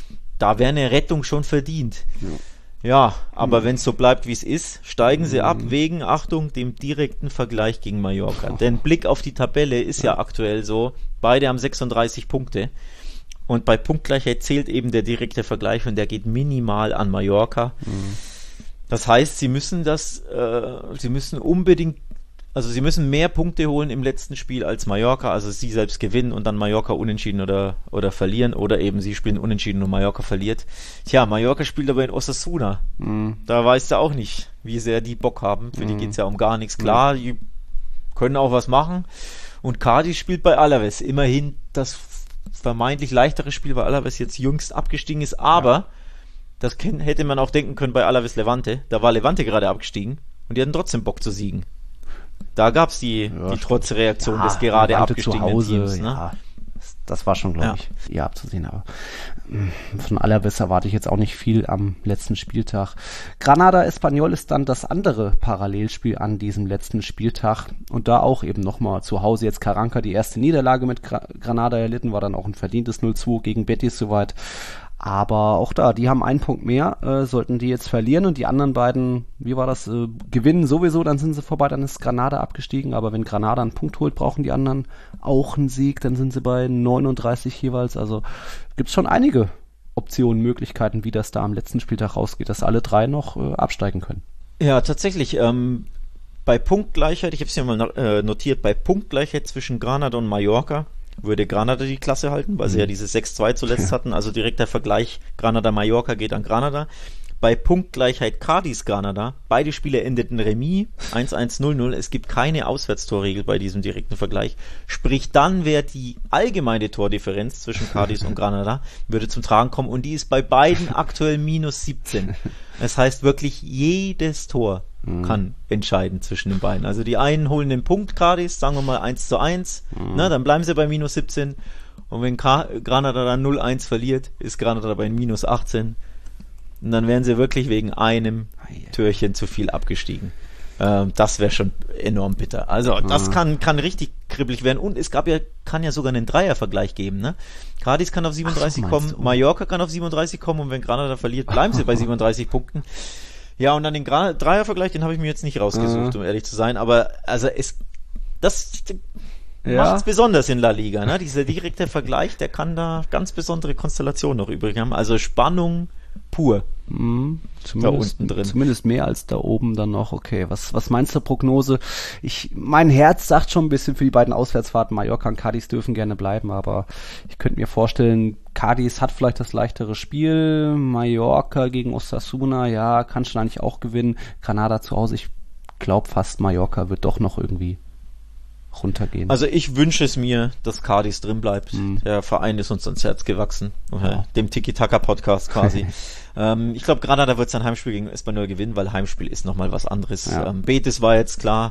da wäre eine Rettung schon verdient. Ja. Ja, aber wenn es so bleibt, wie es ist, steigen sie ab Mhm. wegen, Achtung, dem direkten Vergleich gegen Mallorca. Denn Blick auf die Tabelle ist ja, Ja. aktuell so, beide haben sechsunddreißig Punkte. Und bei Punktgleichheit zählt eben der direkte Vergleich und der geht minimal an Mallorca. Mhm. Das heißt, sie müssen das, äh, sie müssen unbedingt, also sie müssen mehr Punkte holen im letzten Spiel als Mallorca, also sie selbst gewinnen und dann Mallorca unentschieden oder, oder verlieren oder eben sie spielen unentschieden und Mallorca verliert. Tja, Mallorca spielt aber in Osasuna. Mhm. Da weißt du auch nicht, wie sehr die Bock haben. Für die Mhm. geht's ja um gar nichts. Klar, die können auch was machen. Und Cádiz spielt bei Alaves. Immerhin das vermeintlich leichtere Spiel, weil Alaves jetzt jüngst abgestiegen ist. Aber Ja. das ken- hätte man auch denken können bei Alaves Levante. Da war Levante gerade abgestiegen und die hatten trotzdem Bock zu siegen. Da gab's die, Ja, die Trotzreaktion Ja, des gerade Levante abgestiegenen zu Hause, Teams. Ne? Ja, das, das war schon, glaube Ja. ich, eher abzusehen. Aber mh, von Alaves erwarte ich jetzt auch nicht viel am letzten Spieltag. Granada Espanyol ist dann das andere Parallelspiel an diesem letzten Spieltag. Und da auch eben nochmal zu Hause jetzt Carranca die erste Niederlage mit Gra- Granada erlitten, war dann auch ein verdientes null zu gegen Betis soweit. Aber auch da, die haben einen Punkt mehr, äh, sollten die jetzt verlieren und die anderen beiden, wie war das, äh, gewinnen sowieso, dann sind sie vorbei, dann ist Granada abgestiegen, aber wenn Granada einen Punkt holt, brauchen die anderen auch einen Sieg, dann sind sie bei neununddreißig jeweils, also gibt's schon einige Optionen, Möglichkeiten, wie das da am letzten Spieltag rausgeht, dass alle drei noch äh, absteigen können. Ja, tatsächlich. Ähm, bei Punktgleichheit, ich habe es ja mal äh, notiert, bei Punktgleichheit zwischen Granada und Mallorca würde Granada die Klasse halten, weil sie ja dieses sechs zwei zuletzt hatten. Also direkter Vergleich Granada-Mallorca geht an Granada. Bei Punktgleichheit Cádiz-Granada, beide Spiele endeten Remis, eins eins null null. Es gibt keine Auswärtstorregel bei diesem direkten Vergleich. Sprich, dann wäre die allgemeine Tordifferenz zwischen Cádiz und Granada, würde zum Tragen kommen und die ist bei beiden aktuell minus siebzehn. Das heißt wirklich, jedes Tor kann entscheiden zwischen den beiden. Also die einen holen den Punkt Cádiz, sagen wir mal eins zu eins, Mhm. na, dann bleiben sie bei minus siebzehn und wenn Ka- Granada dann null eins verliert, ist Granada bei minus achtzehn und dann wären sie wirklich wegen einem Türchen zu viel abgestiegen. Ähm, das wäre schon enorm bitter. Also das Mhm. kann, kann richtig kribbelig werden und es gab ja, kann ja sogar einen Dreiervergleich geben, ne? Cádiz kann auf siebenunddreißig Ach, so, kommen, meinst du? Mallorca kann auf siebenunddreißig kommen und wenn Granada verliert, bleiben sie bei siebenunddreißig Punkten. Ja, und dann den Gra- Dreiervergleich, den habe ich mir jetzt nicht rausgesucht, Mhm. um ehrlich zu sein, aber also es, das Ja. macht's besonders in La Liga, ne? Dieser direkte Vergleich, der kann da ganz besondere Konstellationen noch übrig haben. Also Spannung pur. Mhm, zumindest, unten drin. zumindest mehr als da oben dann noch. Okay, was, was meinst du, Prognose? Ich, mein Herz sagt schon ein bisschen für die beiden Auswärtsfahrten. Mallorca und Cádiz dürfen gerne bleiben, aber ich könnte mir vorstellen, Cádiz hat vielleicht das leichtere Spiel. Mallorca gegen Osasuna, ja, kann schon eigentlich auch gewinnen. Granada zu Hause, ich glaube fast Mallorca wird doch noch irgendwie runtergehen. Also ich wünsche es mir, dass Cádiz drin bleibt. Mhm. Der Verein ist uns ans Herz gewachsen. Ja. Dem Tiki-Taka-Podcast quasi. ähm, ich glaube, Granada wird sein Heimspiel gegen Espanyol gewinnen, weil Heimspiel ist nochmal was anderes. Ja. Ähm, Betis war jetzt klar,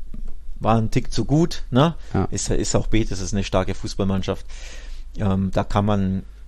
war ein Tick zu gut. Ne? Ja. Ist, ist auch Betis, ist eine starke Fußballmannschaft. Ähm, da kann man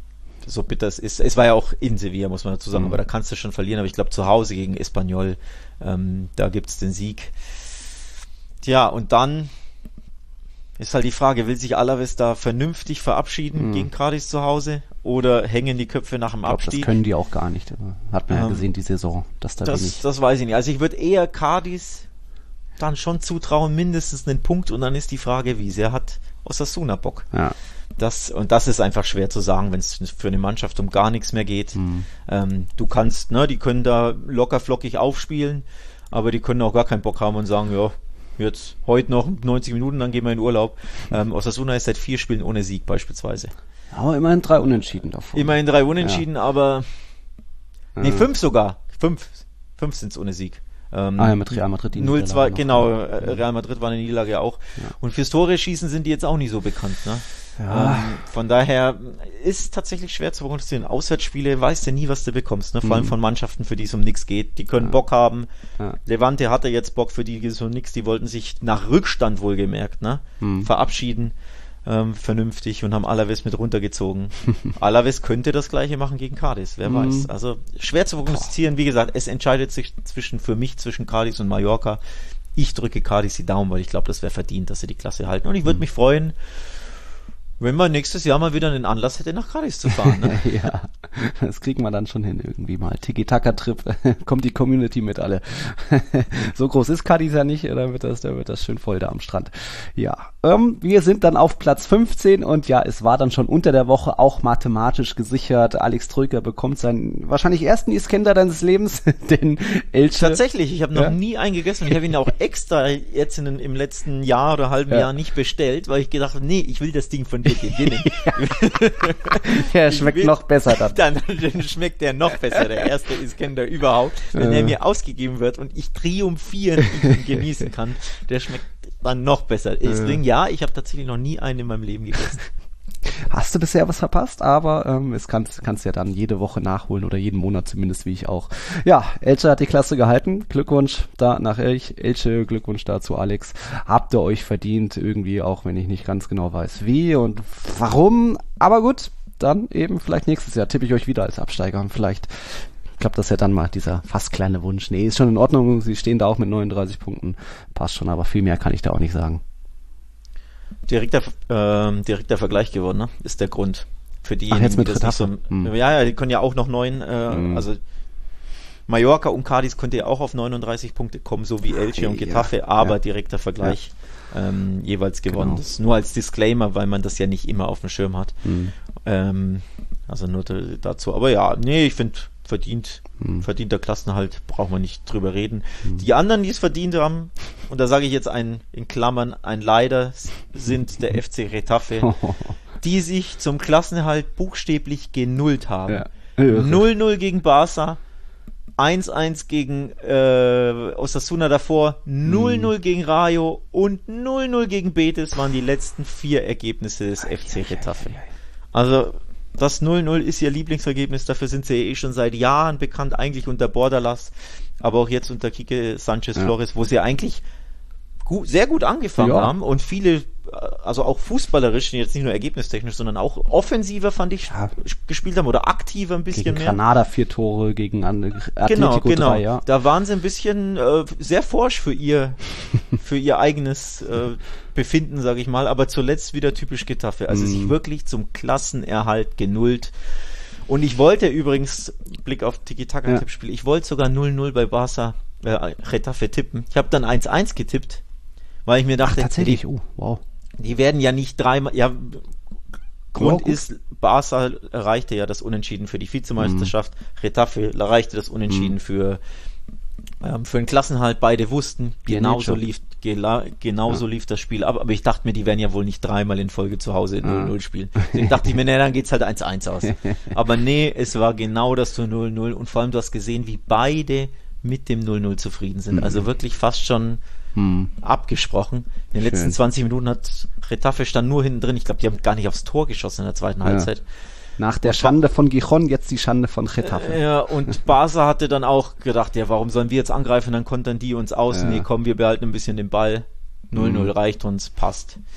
so bitter es ist. Es war ja auch in Sevilla, muss man dazu sagen, mhm. aber da kannst du schon verlieren. Aber ich glaube, zu Hause gegen Espanyol, ähm, da gibt's den Sieg. Tja, und dann ist halt die Frage, will sich Alaves da vernünftig verabschieden mhm. gegen Cádiz zu Hause oder hängen die Köpfe nach dem ich glaub, Abstieg? Das können die auch gar nicht. Hat man ähm, ja gesehen, die Saison. Dass da das, das weiß ich nicht. Also ich würde eher Cádiz dann schon zutrauen, mindestens einen Punkt, und dann ist die Frage, wie sehr hat Osasuna Bock? Ja. Das, und das ist einfach schwer zu sagen, wenn es für eine Mannschaft um gar nichts mehr geht. Mhm. Ähm, du kannst, ne, die können da locker flockig aufspielen, aber die können auch gar keinen Bock haben und sagen, ja, jetzt heute noch neunzig Minuten, dann gehen wir in Urlaub. Ähm, Osasuna ist seit vier Spielen ohne Sieg beispielsweise. Aber immerhin drei Unentschieden davon. Immerhin drei Unentschieden, ja. aber nee, ja. fünf sogar. Fünf. Fünf sind es ohne Sieg. Ähm, ah ja, mit Real Madrid. null zwei, genau, äh, Real Madrid war eine Niederlage ja auch. Ja. Und fürs Tore schießen sind die jetzt auch nicht so bekannt, ne? Ja. Ähm, von daher ist tatsächlich schwer zu prognostizieren. Auswärtsspiele weißt du nie, was du bekommst, ne? Vor allem von Mannschaften, für die es um nichts geht. Die können ja. Bock haben. Ja. Levante hatte jetzt Bock, für die geht es um nichts. Die wollten sich nach Rückstand wohlgemerkt, ne? Mhm. verabschieden. Ähm, vernünftig und haben Alaves mit runtergezogen. Alaves könnte das gleiche machen gegen Cádiz, wer mm. weiß. Also schwer zu prognostizieren. Wie gesagt, es entscheidet sich zwischen für mich zwischen Cádiz und Mallorca. Ich drücke Cádiz die Daumen, weil ich glaube, das wäre verdient, dass sie die Klasse halten. Und ich würde mm. mich freuen, wenn man nächstes Jahr mal wieder einen Anlass hätte, nach Cádiz zu fahren. Ne? Ja, das kriegen wir dann schon hin irgendwie mal. Tiki-Taka-Trip, kommt die Community mit alle. So groß ist Cádiz ja nicht, da wird das, da wird das schön voll da am Strand. Ja, ähm, wir sind dann auf Platz fünfzehn und ja, es war dann schon unter der Woche auch mathematisch gesichert. Alex Troika bekommt seinen wahrscheinlich ersten Iskender deines Lebens, den Elche. Tatsächlich, ich habe noch ja. nie einen gegessen und ich habe ihn auch extra jetzt in, im letzten Jahr oder halben ja. Jahr nicht bestellt, weil ich gedacht habe, nee, ich will das Ding von dir gewinnen. Ja, er schmeckt will, noch besser dann. dann. Dann schmeckt der noch besser, der erste Iskender überhaupt, wenn äh. er mir ausgegeben wird und ich triumphierend ihn genießen kann. Der schmeckt dann noch besser. Deswegen, äh. ja, ich habe tatsächlich noch nie einen in meinem Leben gegessen. Hast du bisher was verpasst, aber ähm, es kannst kannst ja dann jede Woche nachholen oder jeden Monat zumindest, wie ich auch. Ja, Elche hat die Klasse gehalten. Glückwunsch da nach Elch, Elche, Glückwunsch dazu Alex. Habt ihr euch verdient irgendwie, auch wenn ich nicht ganz genau weiß wie und warum. Aber gut, dann eben vielleicht nächstes Jahr tippe ich euch wieder als Absteiger und vielleicht klappt das ja dann mal, dieser fast kleine Wunsch. Nee, ist schon in Ordnung, sie stehen da auch mit neununddreißig Punkten. Passt schon, aber viel mehr kann ich da auch nicht sagen. Direkter, äh, direkter Vergleich geworden, ne? Ist der Grund für diejenigen, Ach, jetzt mit die das nicht so, hm. ja, ja, die können ja auch noch neun, äh, hm. also Mallorca und Cádiz könnte ja auch auf neununddreißig Punkte kommen, so wie Elche und Getafe, ja, aber ja. direkter Vergleich ja. ähm, jeweils gewonnen. Genau. Das nur als Disclaimer, weil man das ja nicht immer auf dem Schirm hat. Hm. Ähm, also nur dazu. Aber ja, nee, ich finde, verdient, hm. verdienter Klassenerhalt, brauchen wir nicht drüber reden. Hm. Die anderen, die es verdient haben, und da sage ich jetzt ein, in Klammern, ein Leider, sind der F C Getafe, die sich zum Klassenerhalt buchstäblich genullt haben. Ja. null null gegen Barca, eins eins gegen äh, Osasuna davor, null null hm. gegen Rayo und null null gegen Betis waren die letzten vier Ergebnisse des F C Getafe. Also das null null ist ihr Lieblingsergebnis, dafür sind sie eh schon seit Jahren bekannt, eigentlich unter Bordalas, aber auch jetzt unter Quique Sanchez ja. Flores, wo sie eigentlich gut, sehr gut angefangen ja. haben und viele, also auch fußballerisch, jetzt nicht nur ergebnistechnisch, sondern auch offensiver fand ich ja. gespielt haben oder aktiver ein bisschen gegen mehr. Granada vier Tore, gegen Atletico genau, genau. drei, ja. Da waren sie ein bisschen äh, sehr forsch für ihr für ihr eigenes äh, Befinden, sage ich mal, aber zuletzt wieder typisch Getafe, also mm. sich wirklich zum Klassenerhalt genullt. Und ich wollte übrigens, Blick auf Tiki-Taka-Tippspiel, ja. ich wollte sogar null null bei Barca äh, Getafe tippen. Ich habe dann eins eins getippt, weil ich mir dachte, Ach, tatsächlich, die, oh, wow. die werden ja nicht dreimal, ja, Grund oh, ist, Barca erreichte ja das Unentschieden für die Vizemeisterschaft, mm. Getafe erreichte das Unentschieden mm. für ähm, für den Klassenhalt, beide wussten, genauso lief gela, genauso ja. lief das Spiel ab, aber ich dachte mir, die werden ja wohl nicht dreimal in Folge zu Hause in null null spielen. Deswegen dachte ich mir, nee, dann geht's halt eins eins aus. Aber nee, es war genau das zu null null und vor allem du hast gesehen, wie beide mit dem null null zufrieden sind. Mhm. Also wirklich fast schon hm. abgesprochen. In den Schön. letzten zwanzig Minuten hat Getafe stand nur hinten drin. Ich glaube, die haben gar nicht aufs Tor geschossen in der zweiten ja. Halbzeit. Nach der Schande von Gijon, jetzt die Schande von Getafe. Ja, und Barca hatte dann auch gedacht, ja, warum sollen wir jetzt angreifen? Dann kontern die uns aus. Ja. Nee, komm, wir behalten ein bisschen den Ball. null null hm. reicht uns, passt.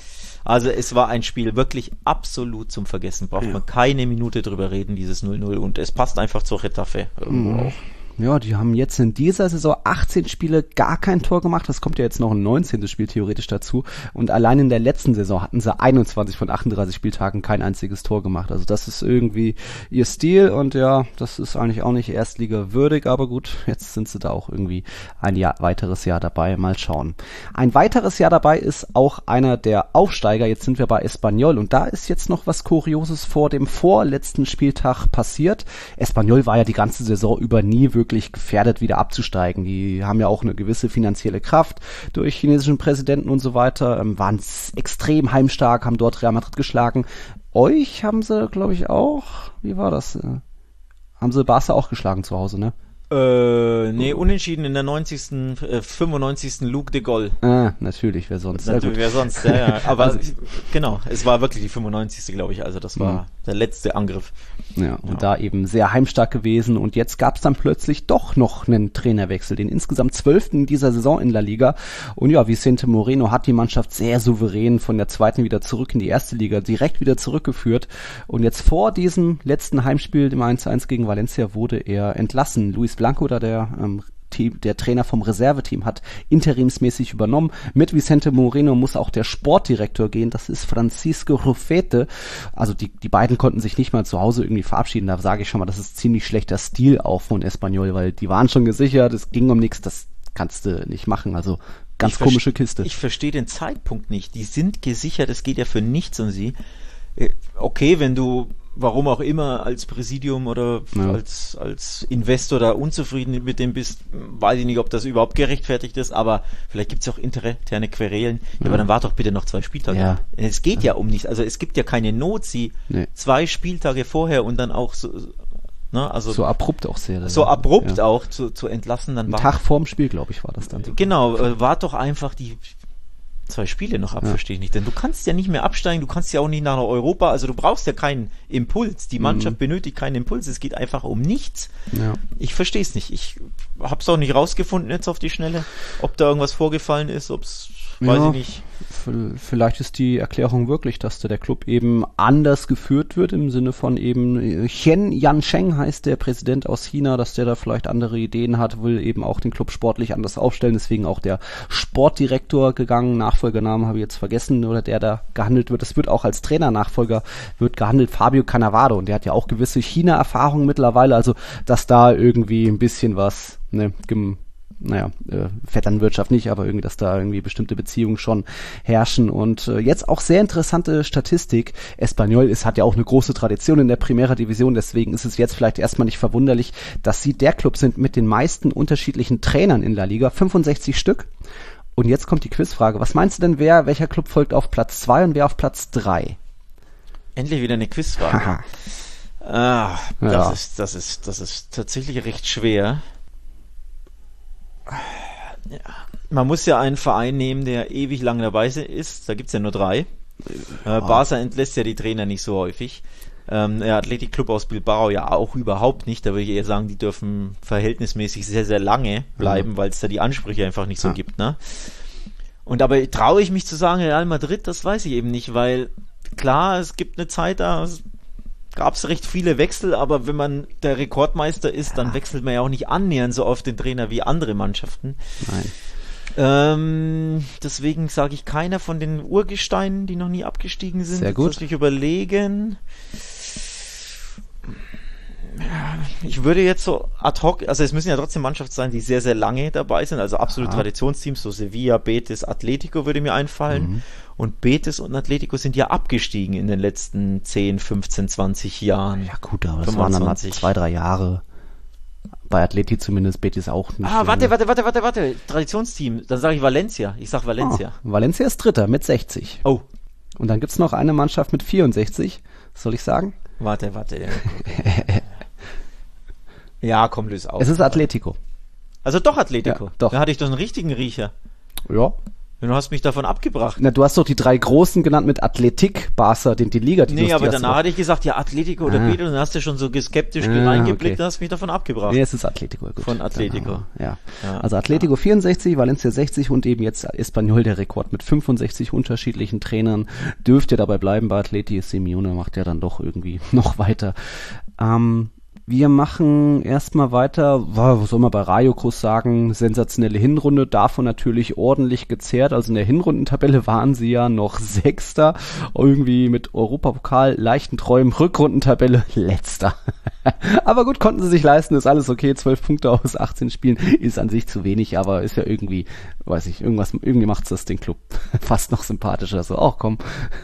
Also es war ein Spiel wirklich absolut zum Vergessen. Braucht ja. man keine Minute drüber reden, dieses null null. Und es passt einfach zur Retafe irgendwo mhm. auch. Ja, die haben jetzt in dieser Saison achtzehn Spiele gar kein Tor gemacht. Das kommt ja jetzt noch ein neunzehntes Spiel theoretisch dazu. Und allein in der letzten Saison hatten sie einundzwanzig von achtunddreißig Spieltagen kein einziges Tor gemacht. Also das ist irgendwie ihr Stil. Und ja, das ist eigentlich auch nicht Erstliga würdig. Aber gut, jetzt sind sie da auch irgendwie ein Jahr, weiteres Jahr dabei. Mal schauen. Ein weiteres Jahr dabei ist auch einer der Aufsteiger. Jetzt sind wir bei Espanyol. Und da ist jetzt noch was Kurioses vor dem vorletzten Spieltag passiert. Espanyol war ja die ganze Saison über nie wirklich gefährdet, wieder abzusteigen. Die haben ja auch eine gewisse finanzielle Kraft durch chinesischen Präsidenten und so weiter, ähm, waren extrem heimstark, haben dort Real Madrid geschlagen. Euch haben sie, glaube ich, auch, wie war das? Äh, haben sie Barca auch geschlagen zu Hause, ne? Äh, nee, unentschieden in der neunzigsten, äh, fünfundneunzigsten Luc de Gaulle. Ah, natürlich, wer sonst? Natürlich, wer sonst, ja, ja. Aber also, genau, es war wirklich die fünfundneunzigste glaube ich, also das war mh. der letzte Angriff. Ja, und ja. da eben sehr heimstark gewesen und jetzt gab es dann plötzlich doch noch einen Trainerwechsel, den insgesamt zwölften dieser Saison in La Liga. Und ja, Vicente Moreno hat die Mannschaft sehr souverän von der zweiten wieder zurück in die erste Liga, direkt wieder zurückgeführt. Und jetzt vor diesem letzten Heimspiel, dem eins zu eins gegen Valencia, wurde er entlassen. Luis Blanco, da der ähm, Team, der Trainer vom Reserveteam, hat interimsmäßig übernommen. Mit Vicente Moreno muss auch der Sportdirektor gehen. Das ist Francisco Rufete. Also die, die beiden konnten sich nicht mal zu Hause irgendwie verabschieden. Da sage ich schon mal, das ist ziemlich schlechter Stil auch von Espanyol, weil die waren schon gesichert, es ging um nichts, das kannst du nicht machen. Also ganz ich komische Kiste. Ich verstehe den Zeitpunkt nicht. Die sind gesichert, es geht ja für nichts um sie. Okay, wenn du warum auch immer als Präsidium oder ja. als, als Investor da unzufrieden mit dem bist, weiß ich nicht, ob das überhaupt gerechtfertigt ist, aber vielleicht gibt es auch interne Querelen. Ja, ja, aber dann wart doch bitte noch zwei Spieltage. Ja. Es geht ja. ja um nichts. Also es gibt ja keine Not, sie nee. zwei Spieltage vorher und dann auch so, ne, also so abrupt auch sehr. So abrupt ja. auch zu, zu entlassen. Dann Ein war, Tag vorm Spiel, glaube ich, war das dann. Genau, äh, wart doch einfach die zwei Spiele noch ab, ja. verstehe ich nicht. Denn du kannst ja nicht mehr absteigen, du kannst ja auch nicht nach Europa, also du brauchst ja keinen Impuls. Die Mannschaft mhm. benötigt keinen Impuls, es geht einfach um nichts. Ja. Ich verstehe es nicht. Ich habe es auch nicht rausgefunden jetzt auf die Schnelle, ob da irgendwas vorgefallen ist, ob es, weiß ja. ich nicht. Vielleicht ist die Erklärung wirklich, dass da der Club eben anders geführt wird, im Sinne von eben Chen Yansheng heißt der Präsident aus China, dass der da vielleicht andere Ideen hat, will eben auch den Club sportlich anders aufstellen, deswegen auch der Sportdirektor gegangen, Nachfolgernamen habe ich jetzt vergessen, oder der da gehandelt wird. Es wird auch als Trainernachfolger wird gehandelt Fabio Cannavaro, und der hat ja auch gewisse China-Erfahrungen mittlerweile, also dass da irgendwie ein bisschen was, ne, gem naja, äh, Vetternwirtschaft nicht, aber irgendwie, dass da irgendwie bestimmte Beziehungen schon herrschen. Und äh, jetzt auch sehr interessante Statistik. Espanyol ist, hat ja auch eine große Tradition in der Primera Division, deswegen ist es jetzt vielleicht erstmal nicht verwunderlich, dass sie der Club sind mit den meisten unterschiedlichen Trainern in La Liga, fünfundsechzig Stück. Und jetzt kommt die Quizfrage. Was meinst du denn, wer, welcher Club folgt auf Platz zwei und wer auf Platz drei? Endlich wieder eine Quizfrage. ah, das ja. ist, das ist, das ist tatsächlich recht schwer. Ja. Man muss ja einen Verein nehmen, der ewig lang dabei ist. Da gibt es ja nur drei. Äh, Barca entlässt ja die Trainer nicht so häufig. Ähm, der Athletic Club aus Bilbao ja auch überhaupt nicht. Da würde ich eher sagen, die dürfen verhältnismäßig sehr, sehr lange bleiben, mhm. weil es da die Ansprüche einfach nicht so ja. gibt. Ne? Und aber traue ich mich zu sagen, Real Madrid, das weiß ich eben nicht, weil klar, es gibt eine Zeit, da gab es recht viele Wechsel, aber wenn man der Rekordmeister ist, ja. dann wechselt man ja auch nicht annähernd so oft den Trainer wie andere Mannschaften. Nein. Ähm, deswegen sage ich, keiner von den Urgesteinen, die noch nie abgestiegen sind. Sehr gut. Jetzt muss ich überlegen. Ich würde jetzt so ad hoc, also es müssen ja trotzdem Mannschaften sein, die sehr, sehr lange dabei sind, also absolute Aha. Traditionsteams, so Sevilla, Betis, Atletico würde mir einfallen. Mhm. Und Betis und Atletico sind ja abgestiegen in den letzten zehn, fünfzehn, zwanzig Jahren. Ja gut, aber das waren dann mal zwei, drei Jahre. Bei Atleti zumindest, Betis auch nicht. Ah, warte, warte, warte, warte, warte. Traditionsteam, dann sage ich Valencia. Ich sag Valencia. Oh, Valencia ist Dritter mit sechzig. Oh. Und dann gibt's noch eine Mannschaft mit vierundsechzig. Soll ich sagen? Warte, warte. Ja, komm, löse auf. Es ist Atletico. Also doch Atletico. Ja, doch. Da hatte ich doch einen richtigen Riecher. Ja. Du hast mich davon abgebracht. Na, du hast doch die drei Großen genannt mit Athletik, Barca, den die Liga. Die nee, die aber danach hatte ich gesagt, ja, Atletico oder ah. Betis, und dann hast du schon so skeptisch ah, reingeblickt, okay. und hast mich davon abgebracht. Nee, es ist Atletico. Gut. Von Atletico. Ja. ja. Also Atletico ja. vierundsechzig, Valencia sechzig und eben jetzt Espanyol der Rekord mit fünfundsechzig unterschiedlichen Trainern. Dürfte dabei bleiben bei Atleti. Simeone macht ja dann doch irgendwie noch weiter. Ähm, Wir machen erstmal weiter, was soll man bei Rayo groß sagen, sensationelle Hinrunde, davon natürlich ordentlich gezehrt, also in der Hinrundentabelle waren sie ja noch Sechster, irgendwie mit Europapokal, leichten Träumen, Rückrundentabelle Letzter. Aber gut, konnten sie sich leisten, ist alles okay, zwölf Punkte aus achtzehn Spielen ist an sich zu wenig, aber ist ja irgendwie, weiß ich, irgendwas, irgendwie macht's das den Club fast noch sympathischer, so, ach komm,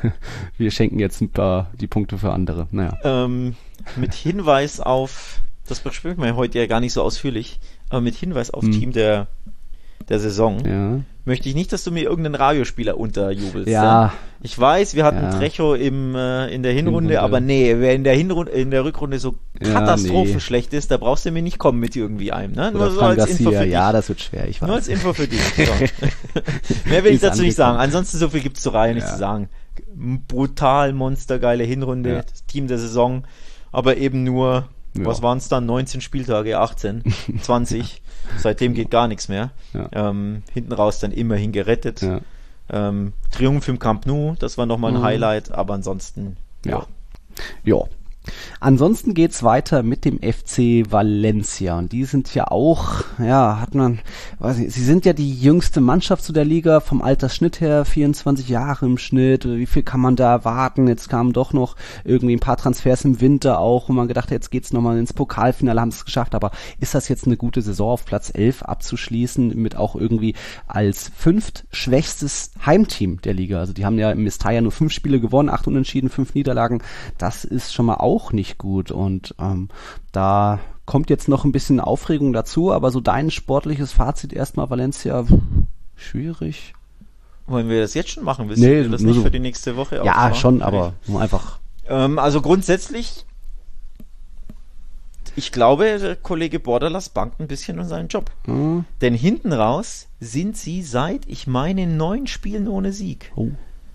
wir schenken jetzt ein paar die Punkte für andere, naja. Ähm. Mit Hinweis auf, das besprechen wir heute ja gar nicht so ausführlich, aber mit Hinweis auf hm. Team der, der Saison, ja. möchte ich nicht, dass du mir irgendeinen Radiospieler unterjubelst. Ja. Denn ich weiß, wir hatten ja. Trecho im, äh, in der Hinrunde, Hinrunde, aber nee, wer in der Hinrunde, in der Rückrunde so ja, katastrophenschlecht nee. ist, da brauchst du mir nicht kommen mit irgendwie einem. Ne? Nur so als Garcia. Info für dich. Ja, das wird schwer, ich weiß. Nur als Info für dich. So. Mehr will ich dazu nicht sagen. Ansonsten so viel gibt's zur Reihe nicht ja. zu sagen. Brutal, monstergeile Hinrunde, ja. das Team der Saison. Aber eben nur, ja. was waren es dann, neunzehn Spieltage, achtzehn, zwanzig, seitdem geht gar nichts mehr. Ja. Ähm, hinten raus dann immerhin gerettet. Ja. Ähm, Triumph im Camp Nou, das war nochmal ein mhm. Highlight, aber ansonsten, ja. Ja. Ansonsten geht's weiter mit dem F C Valencia und die sind ja auch, ja, hat man, weiß nicht, sie sind ja die jüngste Mannschaft zu der Liga vom Altersschnitt her, vierundzwanzig Jahre im Schnitt, wie viel kann man da erwarten, jetzt kamen doch noch irgendwie ein paar Transfers im Winter auch, wo man gedacht hat, jetzt geht's nochmal ins Pokalfinale, haben es geschafft, aber ist das jetzt eine gute Saison auf Platz elf abzuschließen, mit auch irgendwie als fünftschwächstes Heimteam der Liga, also die haben ja im Mestalla nur fünf Spiele gewonnen, acht Unentschieden, fünf Niederlagen, das ist schon mal auch auch nicht gut und ähm, da kommt jetzt noch ein bisschen Aufregung dazu, aber so dein sportliches Fazit erstmal, Valencia, schwierig. Wollen wir das jetzt schon machen? Willst nee, du das nur nicht so. für die nächste Woche Ja, aufmachen? schon, aber nur einfach. Ähm, also grundsätzlich, ich glaube, der Kollege Bordalas bangt ein bisschen um seinen Job. Mhm. Denn hinten raus sind sie seit, ich meine, neun Spielen ohne Sieg. Oh.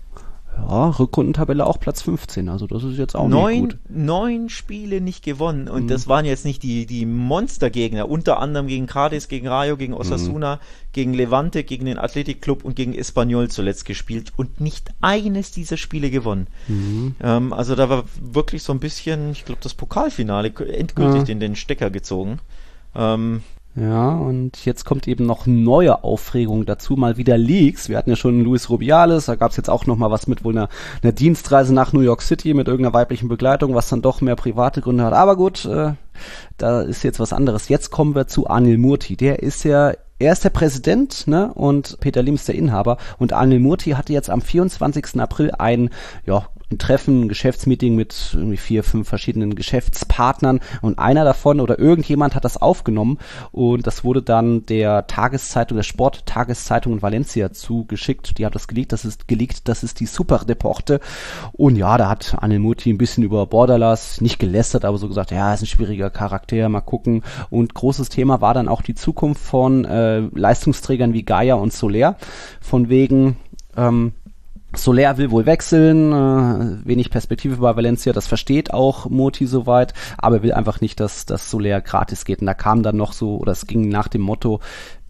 Ja, Rückrundentabelle auch Platz fünfzehn, also das ist jetzt auch neun, nicht gut. Neun Spiele nicht gewonnen und mhm. das waren jetzt nicht die, die Monstergegner, unter anderem gegen Cadiz, gegen Rayo, gegen Osasuna, mhm. gegen Levante, gegen den Athletic Club und gegen Espanyol zuletzt gespielt und nicht eines dieser Spiele gewonnen. Mhm. Ähm, also da war wirklich so ein bisschen, ich glaube, das Pokalfinale endgültig ja. in den Stecker gezogen. Ähm, Ja, und jetzt kommt eben noch neue Aufregung dazu, mal wieder Leaks. Wir hatten ja schon Luis Rubiales, da gab es jetzt auch noch mal was mit wohl einer, einer Dienstreise nach New York City mit irgendeiner weiblichen Begleitung, was dann doch mehr private Gründe hat. Aber gut, äh, da ist jetzt was anderes. Jetzt kommen wir zu Anil Murti. Der ist ja, er ist der Präsident, ne, und Peter Lim ist der Inhaber. Und Anil Murti hatte jetzt am vierundzwanzigsten April ein, ja, ein Treffen, ein Geschäftsmeeting mit irgendwie vier, fünf verschiedenen Geschäftspartnern und einer davon oder irgendjemand hat das aufgenommen und das wurde dann der Tageszeitung, der Sporttageszeitung in Valencia zugeschickt. Die hat das geleakt, das ist geleakt, das ist die Superdeporte und ja, da hat Anil Murti ein bisschen über Bordalas, nicht gelästert, aber so gesagt, ja, ist ein schwieriger Charakter, mal gucken. Und großes Thema war dann auch die Zukunft von äh, Leistungsträgern wie Gaia und Soler, von wegen ähm, Soler will wohl wechseln, äh, wenig Perspektive bei Valencia, das versteht auch Murti soweit, aber er will einfach nicht, dass, dass Soler gratis geht. Und da kam dann noch so, oder es ging nach dem Motto,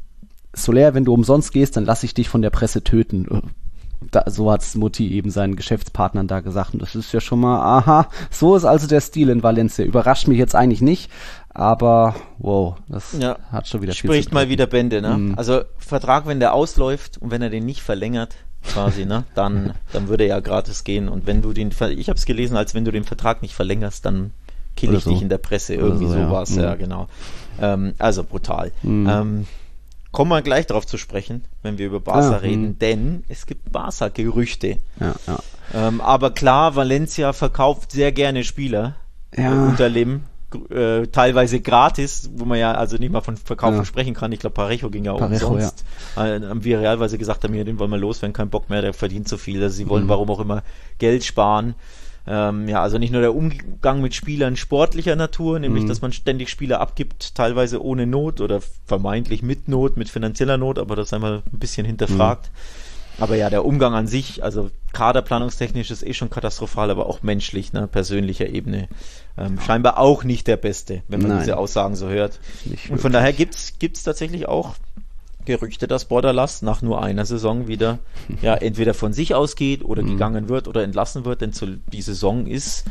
Soler, wenn du umsonst gehst, dann lass ich dich von der Presse töten. Da, so hat's Murti eben seinen Geschäftspartnern da gesagt. Und das ist ja schon mal, aha, so ist also der Stil in Valencia. Überrascht mich jetzt eigentlich nicht, aber wow, das ja, hat schon wieder viel zu tun. Spricht mal wieder Bände, ne? Mhm. Also Vertrag, wenn der ausläuft und wenn er den nicht verlängert, quasi, ne, dann, dann würde er ja gratis gehen. Und wenn du den, ich habe es gelesen, als wenn du den Vertrag nicht verlängerst, dann kill ich so. dich in der Presse. Irgendwie so, so ja. war es, mhm. ja, genau. Ähm, also brutal. Mhm. Ähm, kommen wir gleich darauf zu sprechen, wenn wir über Barca ja, reden, mh. denn es gibt Barca-Gerüchte. Ja, ja. Ähm, aber klar, Valencia verkauft sehr gerne Spieler ja. äh, unter Lim. Äh, teilweise gratis, wo man ja also nicht mal von Verkaufen ja. sprechen kann. Ich glaube, Parejo ging ja auch Parejo, umsonst. Ja. Äh, haben wir realweise gesagt, haben wir den wollen wir loswerden, kein Bock mehr, der verdient zu viel. Also sie wollen mhm. warum auch immer Geld sparen. Ähm, ja, also nicht nur der Umgang mit Spielern sportlicher Natur, nämlich, mhm. dass man ständig Spieler abgibt, teilweise ohne Not oder vermeintlich mit Not, mit finanzieller Not, aber das einmal ein bisschen hinterfragt. Aber ja, der Umgang an sich, also kaderplanungstechnisch ist eh schon katastrophal, aber auch menschlich, ne, persönlicher Ebene, ähm, ja. scheinbar auch nicht der Beste, wenn man Nein. diese Aussagen so hört. Nicht Und von daher gibt's gibt's tatsächlich auch Gerüchte, dass Bordalas nach nur einer Saison wieder ja entweder von sich ausgeht oder mhm. gegangen wird oder entlassen wird, denn zu, die Saison ist,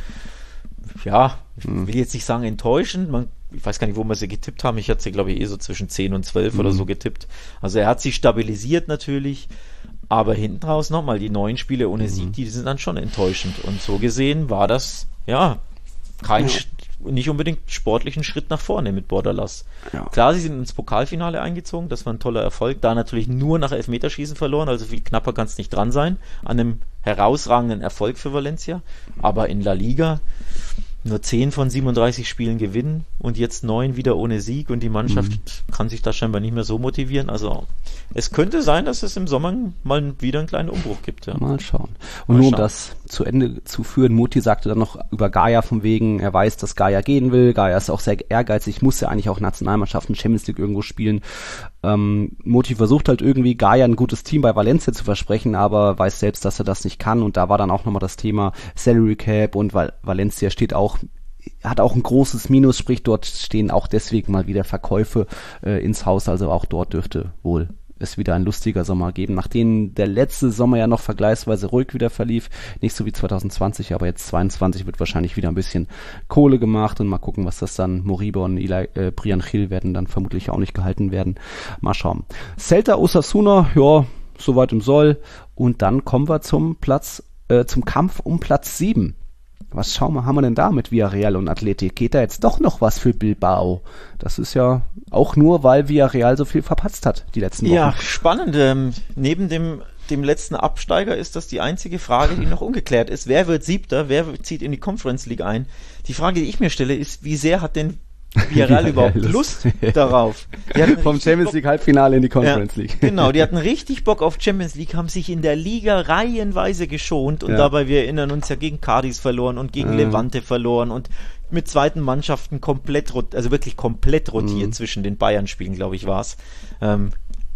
ja, ich mhm. will jetzt nicht sagen enttäuschend, man ich weiß gar nicht, wo wir sie getippt haben. Ich hatte sie, glaube ich, eh so zwischen zehn und zwölf mhm. oder so getippt. Also er hat sich stabilisiert natürlich, aber hinten raus nochmal, die neun Spiele ohne mhm. Sieg, die sind dann schon enttäuschend. Und so gesehen war das, ja, kein, ja. nicht unbedingt sportlichen Schritt nach vorne mit Bordalas. Ja. Klar, sie sind ins Pokalfinale eingezogen, das war ein toller Erfolg. Da natürlich nur nach Elfmeterschießen verloren, also viel knapper kann es nicht dran sein. An einem herausragenden Erfolg für Valencia. Aber in La Liga nur zehn von siebenunddreißig Spielen gewinnen und jetzt neun wieder ohne Sieg und die Mannschaft mhm. kann sich da scheinbar nicht mehr so motivieren. Also es könnte sein, dass es im Sommer mal wieder einen kleinen Umbruch gibt. Ja. Mal schauen. Und mal nur um schauen. Das zu Ende zu führen, Muti sagte dann noch über Gaia von wegen, er weiß, dass Gaia gehen will. Gaia ist auch sehr ehrgeizig, muss ja eigentlich auch Nationalmannschaften, Champions League irgendwo spielen. Ähm, Muti versucht halt irgendwie Gaia ein gutes Team bei Valencia zu versprechen, aber weiß selbst, dass er das nicht kann. Und da war dann auch nochmal das Thema Salary Cap und Val- Valencia steht auch hat auch ein großes Minus, sprich dort stehen auch deswegen mal wieder Verkäufe äh, ins Haus, also auch dort dürfte wohl es wieder ein lustiger Sommer geben, nachdem der letzte Sommer ja noch vergleichsweise ruhig wieder verlief, nicht so wie zwanzig zwanzig, aber jetzt zweiundzwanzig wird wahrscheinlich wieder ein bisschen Kohle gemacht und mal gucken, was das dann, Moriba und Eli, äh, Brian Gil werden dann vermutlich auch nicht gehalten werden, mal schauen. Celta Osasuna, ja, soweit im Soll und dann kommen wir zum Platz, äh, zum Kampf um Platz sieben. Was schauen wir, haben wir denn da mit Villarreal und Athletic? Geht da jetzt doch noch was für Bilbao? Das ist ja auch nur, weil Villarreal so viel verpatzt hat die letzten Wochen. Ja, spannend. Ähm, neben dem, dem letzten Absteiger ist das die einzige Frage, die noch ungeklärt ist. Wer wird Siebter? Wer zieht in die Conference League ein? Die Frage, die ich mir stelle, ist, wie sehr hat denn Villarreal ja, überhaupt Lust darauf? Vom Champions League Halbfinale in die Conference ja, League. Genau, die hatten richtig Bock auf Champions League, haben sich in der Liga reihenweise geschont und ja. dabei, wir erinnern uns ja, gegen Cadiz verloren und gegen ja. Levante verloren und mit zweiten Mannschaften komplett, also wirklich komplett rotiert mhm. zwischen den Bayern-Spielen, glaube ich, war es. Ähm,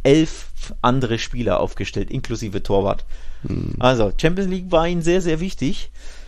elf andere Spieler aufgestellt, inklusive Torwart. Mhm. Also, Champions League war ihnen sehr, sehr wichtig.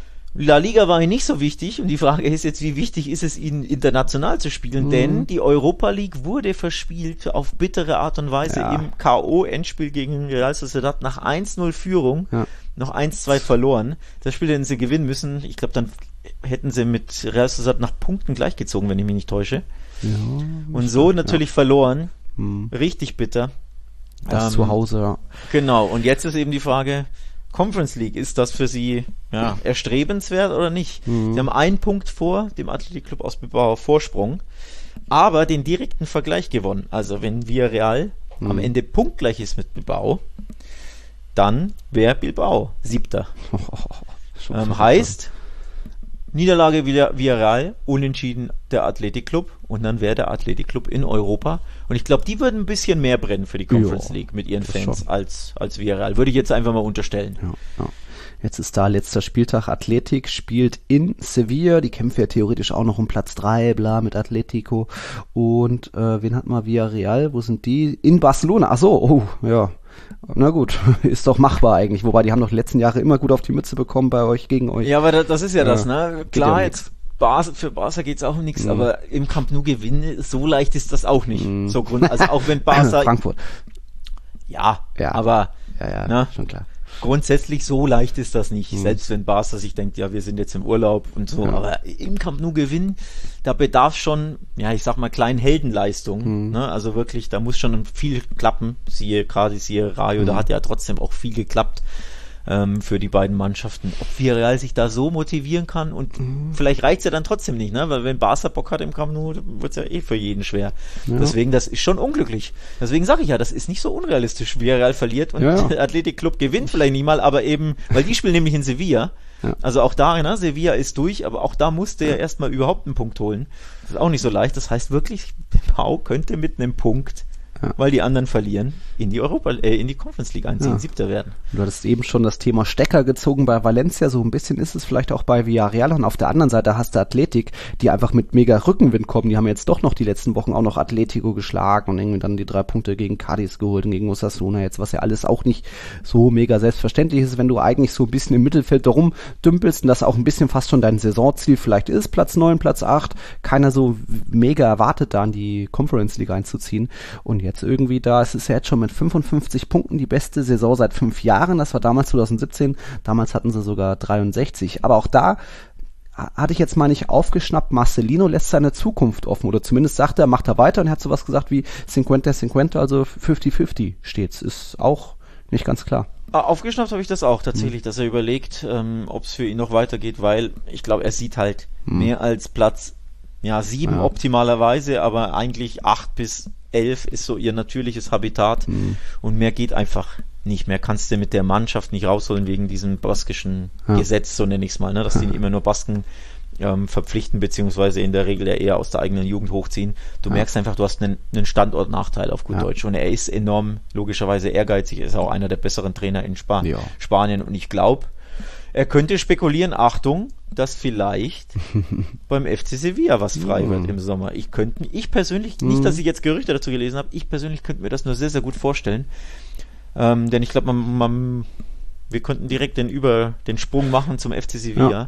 La Liga war ihnen nicht so wichtig und die Frage ist jetzt, wie wichtig ist es ihnen international zu spielen, mhm. denn die Europa League wurde verspielt auf bittere Art und Weise ja. im K O-Endspiel gegen Real Sociedad nach eins null Führung, ja. noch eins zwei verloren. Das Spiel hätten sie gewinnen müssen. Ich glaube, dann hätten sie mit Real Sociedad nach Punkten gleichgezogen, wenn ich mich nicht täusche. Ja, und so natürlich ja. verloren. Mhm. Richtig bitter. Das ähm, zu Hause, ja. Genau, und jetzt ist eben die Frage, Conference League, ist das für sie ja, erstrebenswert oder nicht? Mhm. Sie haben einen Punkt vor dem Athletic Club aus Bilbao Vorsprung, aber den direkten Vergleich gewonnen. Also wenn Villarreal mhm. am Ende punktgleich ist mit Bilbao, dann wäre Bilbao Siebter. Oh, ähm, heißt, Niederlage Villarreal, unentschieden der Athletic Club und dann wäre der Athletic Club in Europa. Und ich glaube, die würden ein bisschen mehr brennen für die Conference jo, League mit ihren Fans als, als Villarreal. Würde ich jetzt einfach mal unterstellen. Ja, ja. Jetzt ist da letzter Spieltag. Athletic spielt in Sevilla. Die kämpfen ja theoretisch auch noch um Platz drei, bla, mit Atletico. Und äh, wen hat mal Villarreal? Wo sind die? In Barcelona. Ach so, oh, ja. Na gut, ist doch machbar eigentlich. Wobei, die haben doch die letzten Jahre immer gut auf die Mütze bekommen bei euch, gegen euch. Ja, aber das ist ja äh, das, ne? Klar, ja jetzt Barca, für Barca geht's auch um nichts, mhm. aber im Camp Nou gewinnen, so leicht ist das auch nicht. Mhm. So Grund, also auch wenn Barca... Frankfurt. Ja, ja, aber... Ja, ja, ne? Schon klar. Grundsätzlich so leicht ist das nicht, mhm. selbst wenn Barca sich denkt, ja, wir sind jetzt im Urlaub und so, ja. aber im Camp Nou gewinnen, da bedarf schon, ja, ich sag mal, kleinen Heldenleistung, mhm. ne? Also wirklich, da muss schon viel klappen, siehe gerade, siehe Rayo, mhm. da hat ja trotzdem auch viel geklappt ähm, für die beiden Mannschaften. Ob Villarreal sich da so motivieren kann und mhm. vielleicht reicht's ja dann trotzdem nicht, ne? Weil wenn Barca Bock hat im Camp Nou, wird's ja eh für jeden schwer. Ja. Deswegen, das ist schon unglücklich. Deswegen sage ich ja, das ist nicht so unrealistisch. Villarreal verliert und ja, ja. der Athletic Club gewinnt vielleicht nicht mal, aber eben, weil die spielen nämlich in Sevilla. Ja. Also auch da, ne? Sevilla ist durch, aber auch da musste er erstmal überhaupt einen Punkt holen. Das ist auch nicht so leicht. Das heißt wirklich, Bilbao könnte mit einem Punkt, ja. weil die anderen verlieren, in die Europa, äh, in die Conference League einziehen, ja. Siebter werden. Du hattest eben schon das Thema Stecker gezogen bei Valencia, so ein bisschen ist es vielleicht auch bei Villarreal, und auf der anderen Seite hast du Athletik, die einfach mit mega Rückenwind kommen, die haben jetzt doch noch die letzten Wochen auch noch Atletico geschlagen und irgendwie dann die drei Punkte gegen Cádiz geholt und gegen Osasuna jetzt, was ja alles auch nicht so mega selbstverständlich ist, wenn du eigentlich so ein bisschen im Mittelfeld darum dümpelst und das auch ein bisschen fast schon dein Saisonziel vielleicht ist, Platz neun, Platz acht, keiner so mega erwartet, da in die Conference League einzuziehen, und jetzt irgendwie da, es ist ja jetzt schon mit fünfundfünfzig Punkten die beste Saison seit fünf Jahren. Das war damals zwanzig siebzehn. Damals hatten sie sogar dreiundsechzig. Aber auch da hatte ich jetzt mal nicht aufgeschnappt, Marcelino lässt seine Zukunft offen. Oder zumindest sagt er, macht er weiter, und er hat sowas gesagt wie cinquenta cinquenta, also fünfzig fünfzig steht's. Ist auch nicht ganz klar. Aufgeschnappt habe ich das auch tatsächlich, mhm. dass er überlegt, ähm, ob es für ihn noch weitergeht, weil ich glaube, er sieht halt mhm. mehr als Platz ja sieben ja. optimalerweise, aber eigentlich acht bis elf ist so ihr natürliches Habitat, mhm. und mehr geht einfach nicht. Mehr kannst du mit der Mannschaft nicht rausholen wegen diesem baskischen ja. Gesetz, so nenne ich es mal, ne? Dass ja. die immer nur Basken ähm, verpflichten, beziehungsweise in der Regel ja eher aus der eigenen Jugend hochziehen. Du ja. merkst einfach, du hast einen, einen Standortnachteil auf gut ja. Deutsch, und er ist enorm, logischerweise ehrgeizig, er ist auch einer der besseren Trainer in Span- ja. Spanien, und ich glaube, er könnte spekulieren, Achtung, dass vielleicht beim F C Sevilla was frei mm. wird im Sommer. Ich könnte, ich persönlich, mm. nicht, dass ich jetzt Gerüchte dazu gelesen habe, ich persönlich könnte mir das nur sehr, sehr gut vorstellen. Ähm, denn ich glaube, man, man, wir könnten direkt den über den Sprung machen zum F C Sevilla. Ja.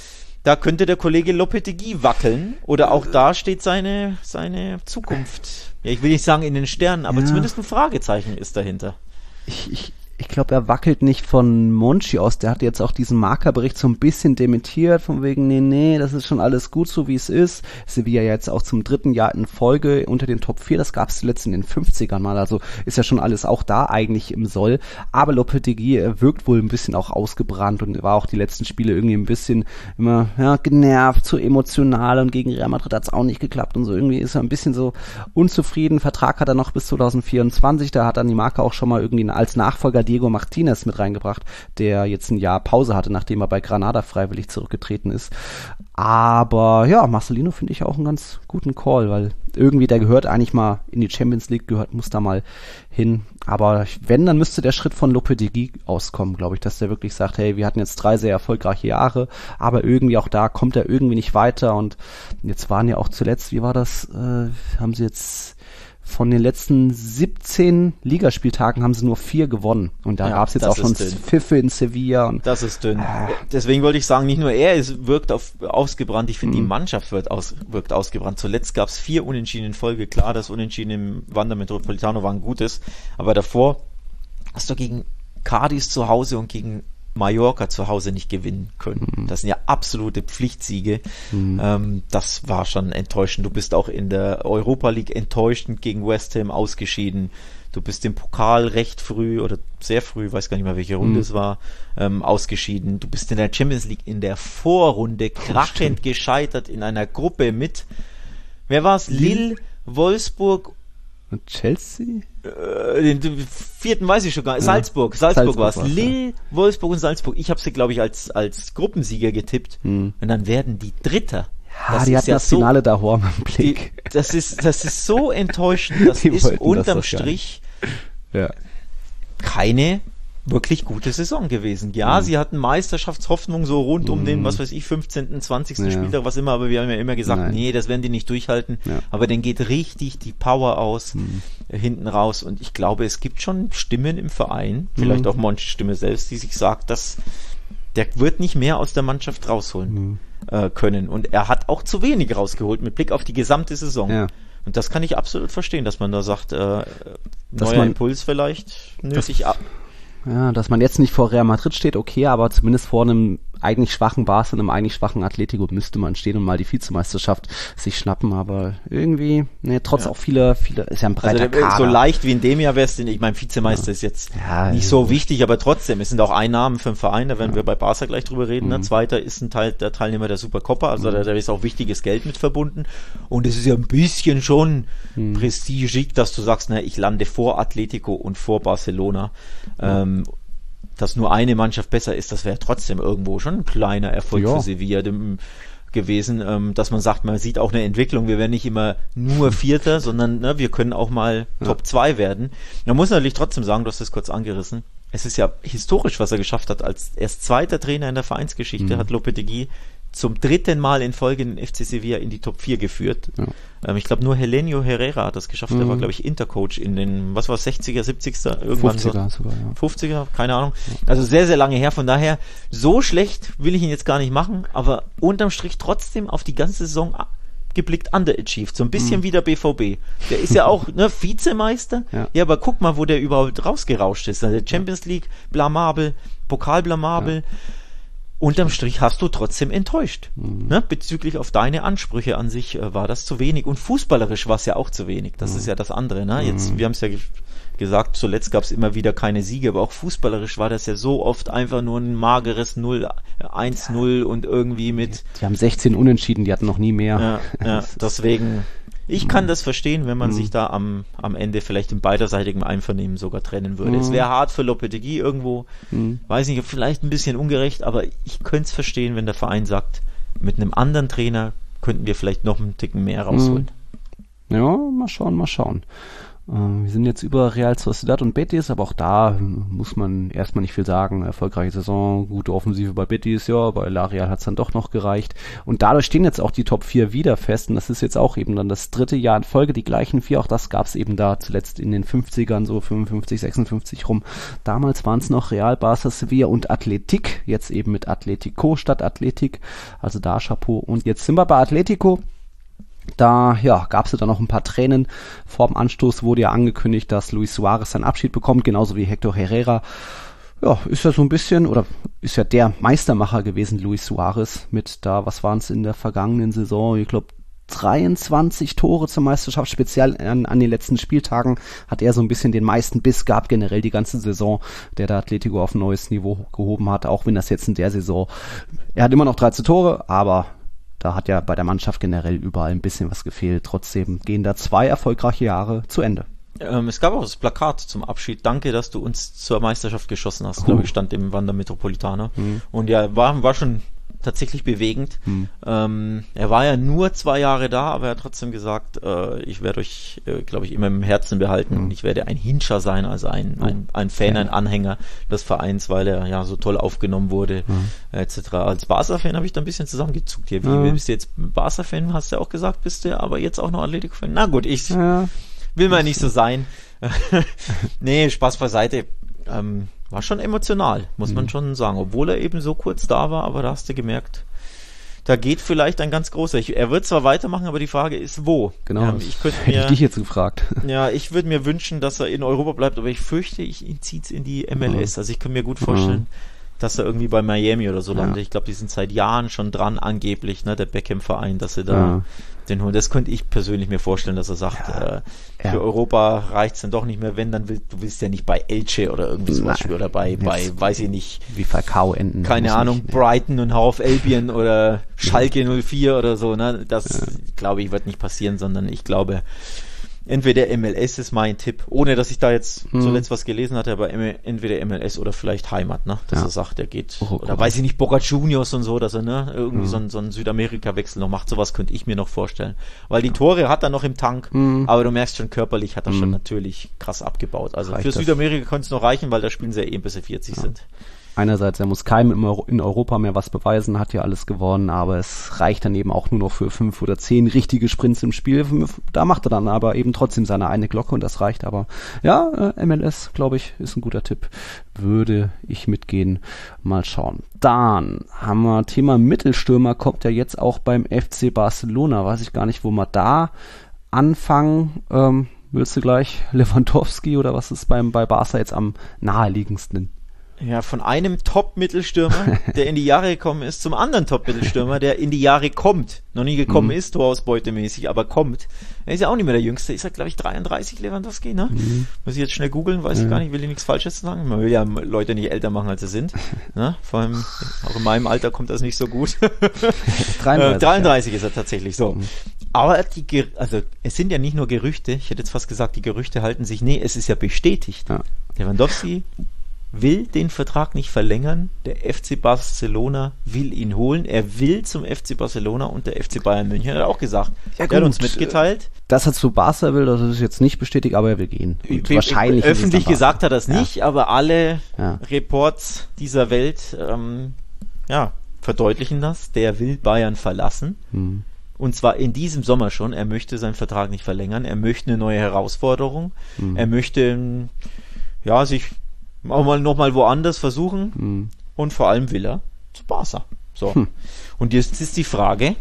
Da könnte der Kollege Lopetegui wackeln, oder auch da steht seine, seine Zukunft. Ja, ich will nicht sagen in den Sternen, aber ja. zumindest ein Fragezeichen ist dahinter. Ich, ich Ich glaube, er wackelt nicht von Monchi aus. Der hat jetzt auch diesen Markerbericht so ein bisschen dementiert, von wegen, nee, nee, das ist schon alles gut, so wie es ist. Sevilla jetzt auch zum dritten Jahr in Folge unter den Top vier. Das gab es zuletzt in den fünfzigern mal. Also ist ja schon alles auch da eigentlich im Soll. Aber Lopetegui wirkt wohl ein bisschen auch ausgebrannt und war auch die letzten Spiele irgendwie ein bisschen immer ja, genervt, zu emotional, und gegen Real Madrid hat es auch nicht geklappt und so. Irgendwie ist er ein bisschen so unzufrieden. Vertrag hat er noch bis zwanzig vierundzwanzig. Da hat dann die Marke auch schon mal irgendwie als Nachfolger Diego Martinez mit reingebracht, der jetzt ein Jahr Pause hatte, nachdem er bei Granada freiwillig zurückgetreten ist. Aber ja, Marcelino finde ich auch einen ganz guten Call, weil irgendwie der gehört eigentlich mal in die Champions League, gehört, muss da mal hin. Aber wenn, dann müsste der Schritt von Lopetegui auskommen, glaube ich, dass der wirklich sagt, hey, wir hatten jetzt drei sehr erfolgreiche Jahre, aber irgendwie auch da kommt er irgendwie nicht weiter, und jetzt waren ja auch zuletzt, wie war das, äh, haben sie jetzt von den letzten siebzehn Ligaspieltagen haben sie nur vier gewonnen. Und da ja, gab es jetzt auch schon Pfiffe in Sevilla. Und das ist dünn. Äh, Deswegen wollte ich sagen, nicht nur er ist, wirkt auf, ausgebrannt, ich finde, die Mannschaft wird aus, wirkt ausgebrannt. Zuletzt gab es vier Unentschieden in Folge. Klar, das Unentschieden im Wanda Metropolitano war ein gutes. Aber davor hast du gegen Cádiz zu Hause und gegen Mallorca zu Hause nicht gewinnen können. Mhm. Das sind ja absolute Pflichtsiege. Mhm. Ähm, das war schon enttäuschend. Du bist auch in der Europa League enttäuschend gegen West Ham ausgeschieden. Du bist im Pokal recht früh oder sehr früh, weiß gar nicht mehr, welche Runde mhm. es war, ähm, ausgeschieden. Du bist in der Champions League in der Vorrunde krachend gescheitert in einer Gruppe mit, wer war es? Lille, Wolfsburg und Chelsea? Äh, den, den vierten weiß ich schon gar nicht. Ja. Salzburg. Salzburg, Salzburg war es. Lille, ja. Wolfsburg und Salzburg. Ich habe sie, glaube ich, als, als Gruppensieger getippt. Hm. Und dann werden die Dritter. Ja, das die hatten ja das Finale so, da Horn im Blick. Die, das, ist, das ist so enttäuschend. Das die ist unterm das Strich ja. keine wirklich gute Saison gewesen. Ja, mhm. sie hatten Meisterschaftshoffnung so rund um mhm. den, was weiß ich, fünfzehnten, zwanzigsten Ja. Spieltag, was immer, aber wir haben ja immer gesagt, Nein. nee, das werden die nicht durchhalten. Ja. Aber dann geht richtig die Power aus, mhm. hinten raus, und ich glaube, es gibt schon Stimmen im Verein, vielleicht mhm. auch Monchis Stimme selbst, die sich sagt, dass der wird nicht mehr aus der Mannschaft rausholen mhm. äh, können. Und er hat auch zu wenig rausgeholt mit Blick auf die gesamte Saison. Ja. Und das kann ich absolut verstehen, dass man da sagt, äh, neuer man, Impuls vielleicht nötig ab. Ja, dass man jetzt nicht vor Real Madrid steht, okay, aber zumindest vor einem eigentlich schwachen Barca und einem eigentlich schwachen Atletico müsste man stehen und mal die Vizemeisterschaft sich schnappen, aber irgendwie, ne, trotz ja. auch viele, viele, ist ja ein breiter also, Kader. So leicht wie in dem Jahr wär's denn, ich meine, Vizemeister ja. ist jetzt ja, nicht so wichtig, aber trotzdem, es sind auch Einnahmen für den Verein, da werden ja. wir bei Barca gleich drüber reden, mhm. ne? Zweiter ist ein Teil, der Teilnehmer der Supercopa, also mhm. da, da ist auch wichtiges Geld mit verbunden, und es ist ja ein bisschen schon mhm. prestigig, dass du sagst, na, ich lande vor Atletico und vor Barcelona, mhm. ähm, dass nur eine Mannschaft besser ist, das wäre trotzdem irgendwo schon ein kleiner Erfolg ja. für Sevilla. Dem gewesen, ähm, dass man sagt, man sieht auch eine Entwicklung, wir werden nicht immer nur Vierter, sondern ne, wir können auch mal ja. Top zwei werden. Man muss natürlich trotzdem sagen, du hast das kurz angerissen, es ist ja historisch, was er geschafft hat, als erst zweiter Trainer in der Vereinsgeschichte mhm. hat Lopetegui zum dritten Mal in Folge den F C Sevilla in die Top vier geführt. Ja. Ähm, ich glaube, nur Helenio Herrera hat das geschafft. Mhm. Der war, glaube ich, Intercoach in den, was war es, sechziger, siebziger irgendwann fünfziger so. sogar, ja. fünfziger, keine Ahnung. Also sehr, sehr lange her. Von daher, so schlecht will ich ihn jetzt gar nicht machen, aber unterm Strich trotzdem auf die ganze Saison geblickt underachieved. So ein bisschen mhm. wie der B V B. Der ist ja auch ne, Vizemeister. Ja. ja, aber guck mal, wo der überhaupt rausgerauscht ist. Also Champions League, blamabel, Pokal blamabel. Ja. Unterm Strich hast du trotzdem enttäuscht. Mhm. Ne? Bezüglich auf deine Ansprüche an sich äh, war das zu wenig. Und fußballerisch war es ja auch zu wenig. Das mhm. ist ja das andere. Ne? Jetzt, mhm. wir haben es ja ge- gesagt, zuletzt gab es immer wieder keine Siege, aber auch fußballerisch war das ja so oft einfach nur ein mageres null, eins null und irgendwie mit... Die haben sechzehn Unentschieden, die hatten noch nie mehr. Ja, ja, deswegen... Ich kann das verstehen, wenn man mhm. sich da am, am Ende vielleicht im beiderseitigen Einvernehmen sogar trennen würde. Mhm. Es wäre hart für Lopetegui irgendwo, mhm. weiß nicht, vielleicht ein bisschen ungerecht, aber ich könnte es verstehen, wenn der Verein sagt, mit einem anderen Trainer könnten wir vielleicht noch einen Ticken mehr rausholen. Mhm. Ja, mal schauen, mal schauen. Wir sind jetzt über Real Sociedad und Betis, aber auch da muss man erstmal nicht viel sagen. Erfolgreiche Saison, gute Offensive bei Betis, ja, bei La Real hat es dann doch noch gereicht. Und dadurch stehen jetzt auch die Top vier wieder fest und das ist jetzt auch eben dann das dritte Jahr in Folge, die gleichen vier, auch das gab es eben da zuletzt in den fünfzigern, so fünfundfünfzig, sechsundfünfzig rum. Damals waren es noch Real, Barca, Sevilla und Athletic, jetzt eben mit Atletico statt Athletic, also da Chapeau. Und jetzt sind wir bei Atletico. Da ja, gab es ja dann noch ein paar Tränen. Vor dem Anstoß wurde ja angekündigt, dass Luis Suarez seinen Abschied bekommt, genauso wie Hector Herrera. Ja, ist ja so ein bisschen, oder ist ja der Meistermacher gewesen, Luis Suarez, mit da, was waren es in der vergangenen Saison, ich glaube dreiundzwanzig Tore zur Meisterschaft, speziell an, an den letzten Spieltagen hat er so ein bisschen den meisten Biss gehabt, generell die ganze Saison, der da Atletico auf ein neues Niveau gehoben hat, auch wenn das jetzt in der Saison, er hat immer noch dreizehn Tore, aber da hat ja bei der Mannschaft generell überall ein bisschen was gefehlt. Trotzdem gehen da zwei erfolgreiche Jahre zu Ende. Ähm, es gab auch das Plakat zum Abschied. Danke, dass du uns zur Meisterschaft geschossen hast, uh. glaube ich, stand im Wander Metropolitano. Mhm. Und ja, war, war schon tatsächlich bewegend. Mhm. Ähm, er war ja nur zwei Jahre da, aber er hat trotzdem gesagt, äh, ich werde euch, äh, glaube ich, immer im Herzen behalten mhm. und ich werde ein Hinscher sein, also ein, ein, ein Fan, ja. ein Anhänger des Vereins, weil er ja so toll aufgenommen wurde, mhm. et cetera. Als Barca-Fan habe ich da ein bisschen zusammengezuckt hier. Wie ja. bist du jetzt Barca-Fan, hast du ja auch gesagt, bist du, aber jetzt auch noch Atletico-Fan? Na gut, ich ja. will mal nicht so sein. Nee, Spaß beiseite. Ähm, war schon emotional, muss mhm. man schon sagen, obwohl er eben so kurz da war, aber da hast du gemerkt, da geht vielleicht ein ganz großer. Ich, er wird zwar weitermachen, aber die Frage ist, wo? Genau, ähm, ich könnte mir, hätte ich dich jetzt gefragt. Ja, ich würde mir wünschen, dass er in Europa bleibt, aber ich fürchte, ich ihn zieht's in die M L S. Mhm. Also ich kann mir gut vorstellen, mhm. dass er irgendwie bei Miami oder so landet. Ja. Ich glaube, die sind seit Jahren schon dran, angeblich, ne, der Beckham-Verein, dass sie da ja. den holen. Das könnte ich persönlich mir vorstellen, dass er sagt, ja. äh, für ja. Europa reicht's dann doch nicht mehr, wenn, dann willst du willst ja nicht bei Elche oder irgendwie sowas spielen oder bei, bei, weiß ich nicht. Wie Falcao enden. Keine Ahnung, nicht, Brighton und Hove Albion oder Schalke null vier oder so, ne, das ja. glaube ich, wird nicht passieren, sondern ich glaube, entweder M L S ist mein Tipp, ohne dass ich da jetzt hm. zuletzt was gelesen hatte, aber entweder M L S oder vielleicht Heimat, ne? Dass ja. er sagt, er geht, oh, oder weiß ich nicht, Boca Juniors und so, dass er ne irgendwie hm. so, ein, so einen Südamerika-Wechsel noch macht, sowas könnte ich mir noch vorstellen. Weil die Tore hat er noch im Tank, hm. aber du merkst schon, körperlich hat er hm. schon natürlich krass abgebaut. Also Reicht für das? Südamerika könnte es noch reichen, weil da spielen sie ja eh, bis sie vierzig ja. sind. Einerseits, er muss keinem in Europa mehr was beweisen, hat ja alles gewonnen, aber es reicht dann eben auch nur noch für fünf oder zehn richtige Sprints im Spiel. Da macht er dann aber eben trotzdem seine eine Glocke und das reicht. Aber ja, M L S, glaube ich, ist ein guter Tipp. Würde ich mitgehen. Mal schauen. Dann haben wir Thema Mittelstürmer, kommt ja jetzt auch beim F C Barcelona. Weiß ich gar nicht, wo wir da anfangen. Ähm, willst du gleich Lewandowski oder was ist beim bei Barca jetzt am naheliegendsten? Ja, von einem Top-Mittelstürmer, der in die Jahre gekommen ist, zum anderen Top-Mittelstürmer, der in die Jahre kommt. Noch nie gekommen mhm. ist, torausbeutemäßig, aber kommt. Er ist ja auch nicht mehr der Jüngste. Ist er, glaube ich, dreiunddreißig, Lewandowski, ne? Mhm. Muss ich jetzt schnell googeln, weiß mhm. ich gar nicht, will ich nichts Falsches sagen. Man will ja Leute nicht älter machen, als sie sind. Ne? Vor allem, auch in meinem Alter kommt das nicht so gut. dreiunddreißig, dreiunddreißig ja. ist er tatsächlich so. Mhm. Aber die, Ger- also es sind ja nicht nur Gerüchte, ich hätte jetzt fast gesagt, die Gerüchte halten sich, nee, es ist ja bestätigt. Ja. Lewandowski will den Vertrag nicht verlängern. Der F C Barcelona will ihn holen. Er will zum F C Barcelona und der F C Bayern München hat auch gesagt. Ja, er hat uns mitgeteilt. Dass er zu Barca will, das ist jetzt nicht bestätigt, aber er will gehen. Und wahrscheinlich öffentlich gesagt hat er das nicht, ja. aber alle ja. Reports dieser Welt ähm, ja, verdeutlichen das. Der will Bayern verlassen. Hm. Und zwar in diesem Sommer schon. Er möchte seinen Vertrag nicht verlängern. Er möchte eine neue Herausforderung. Hm. Er möchte ja, sich auch mal nochmal woanders versuchen hm. und vor allem will er zu Barca. So. Hm. Und jetzt ist die Frage,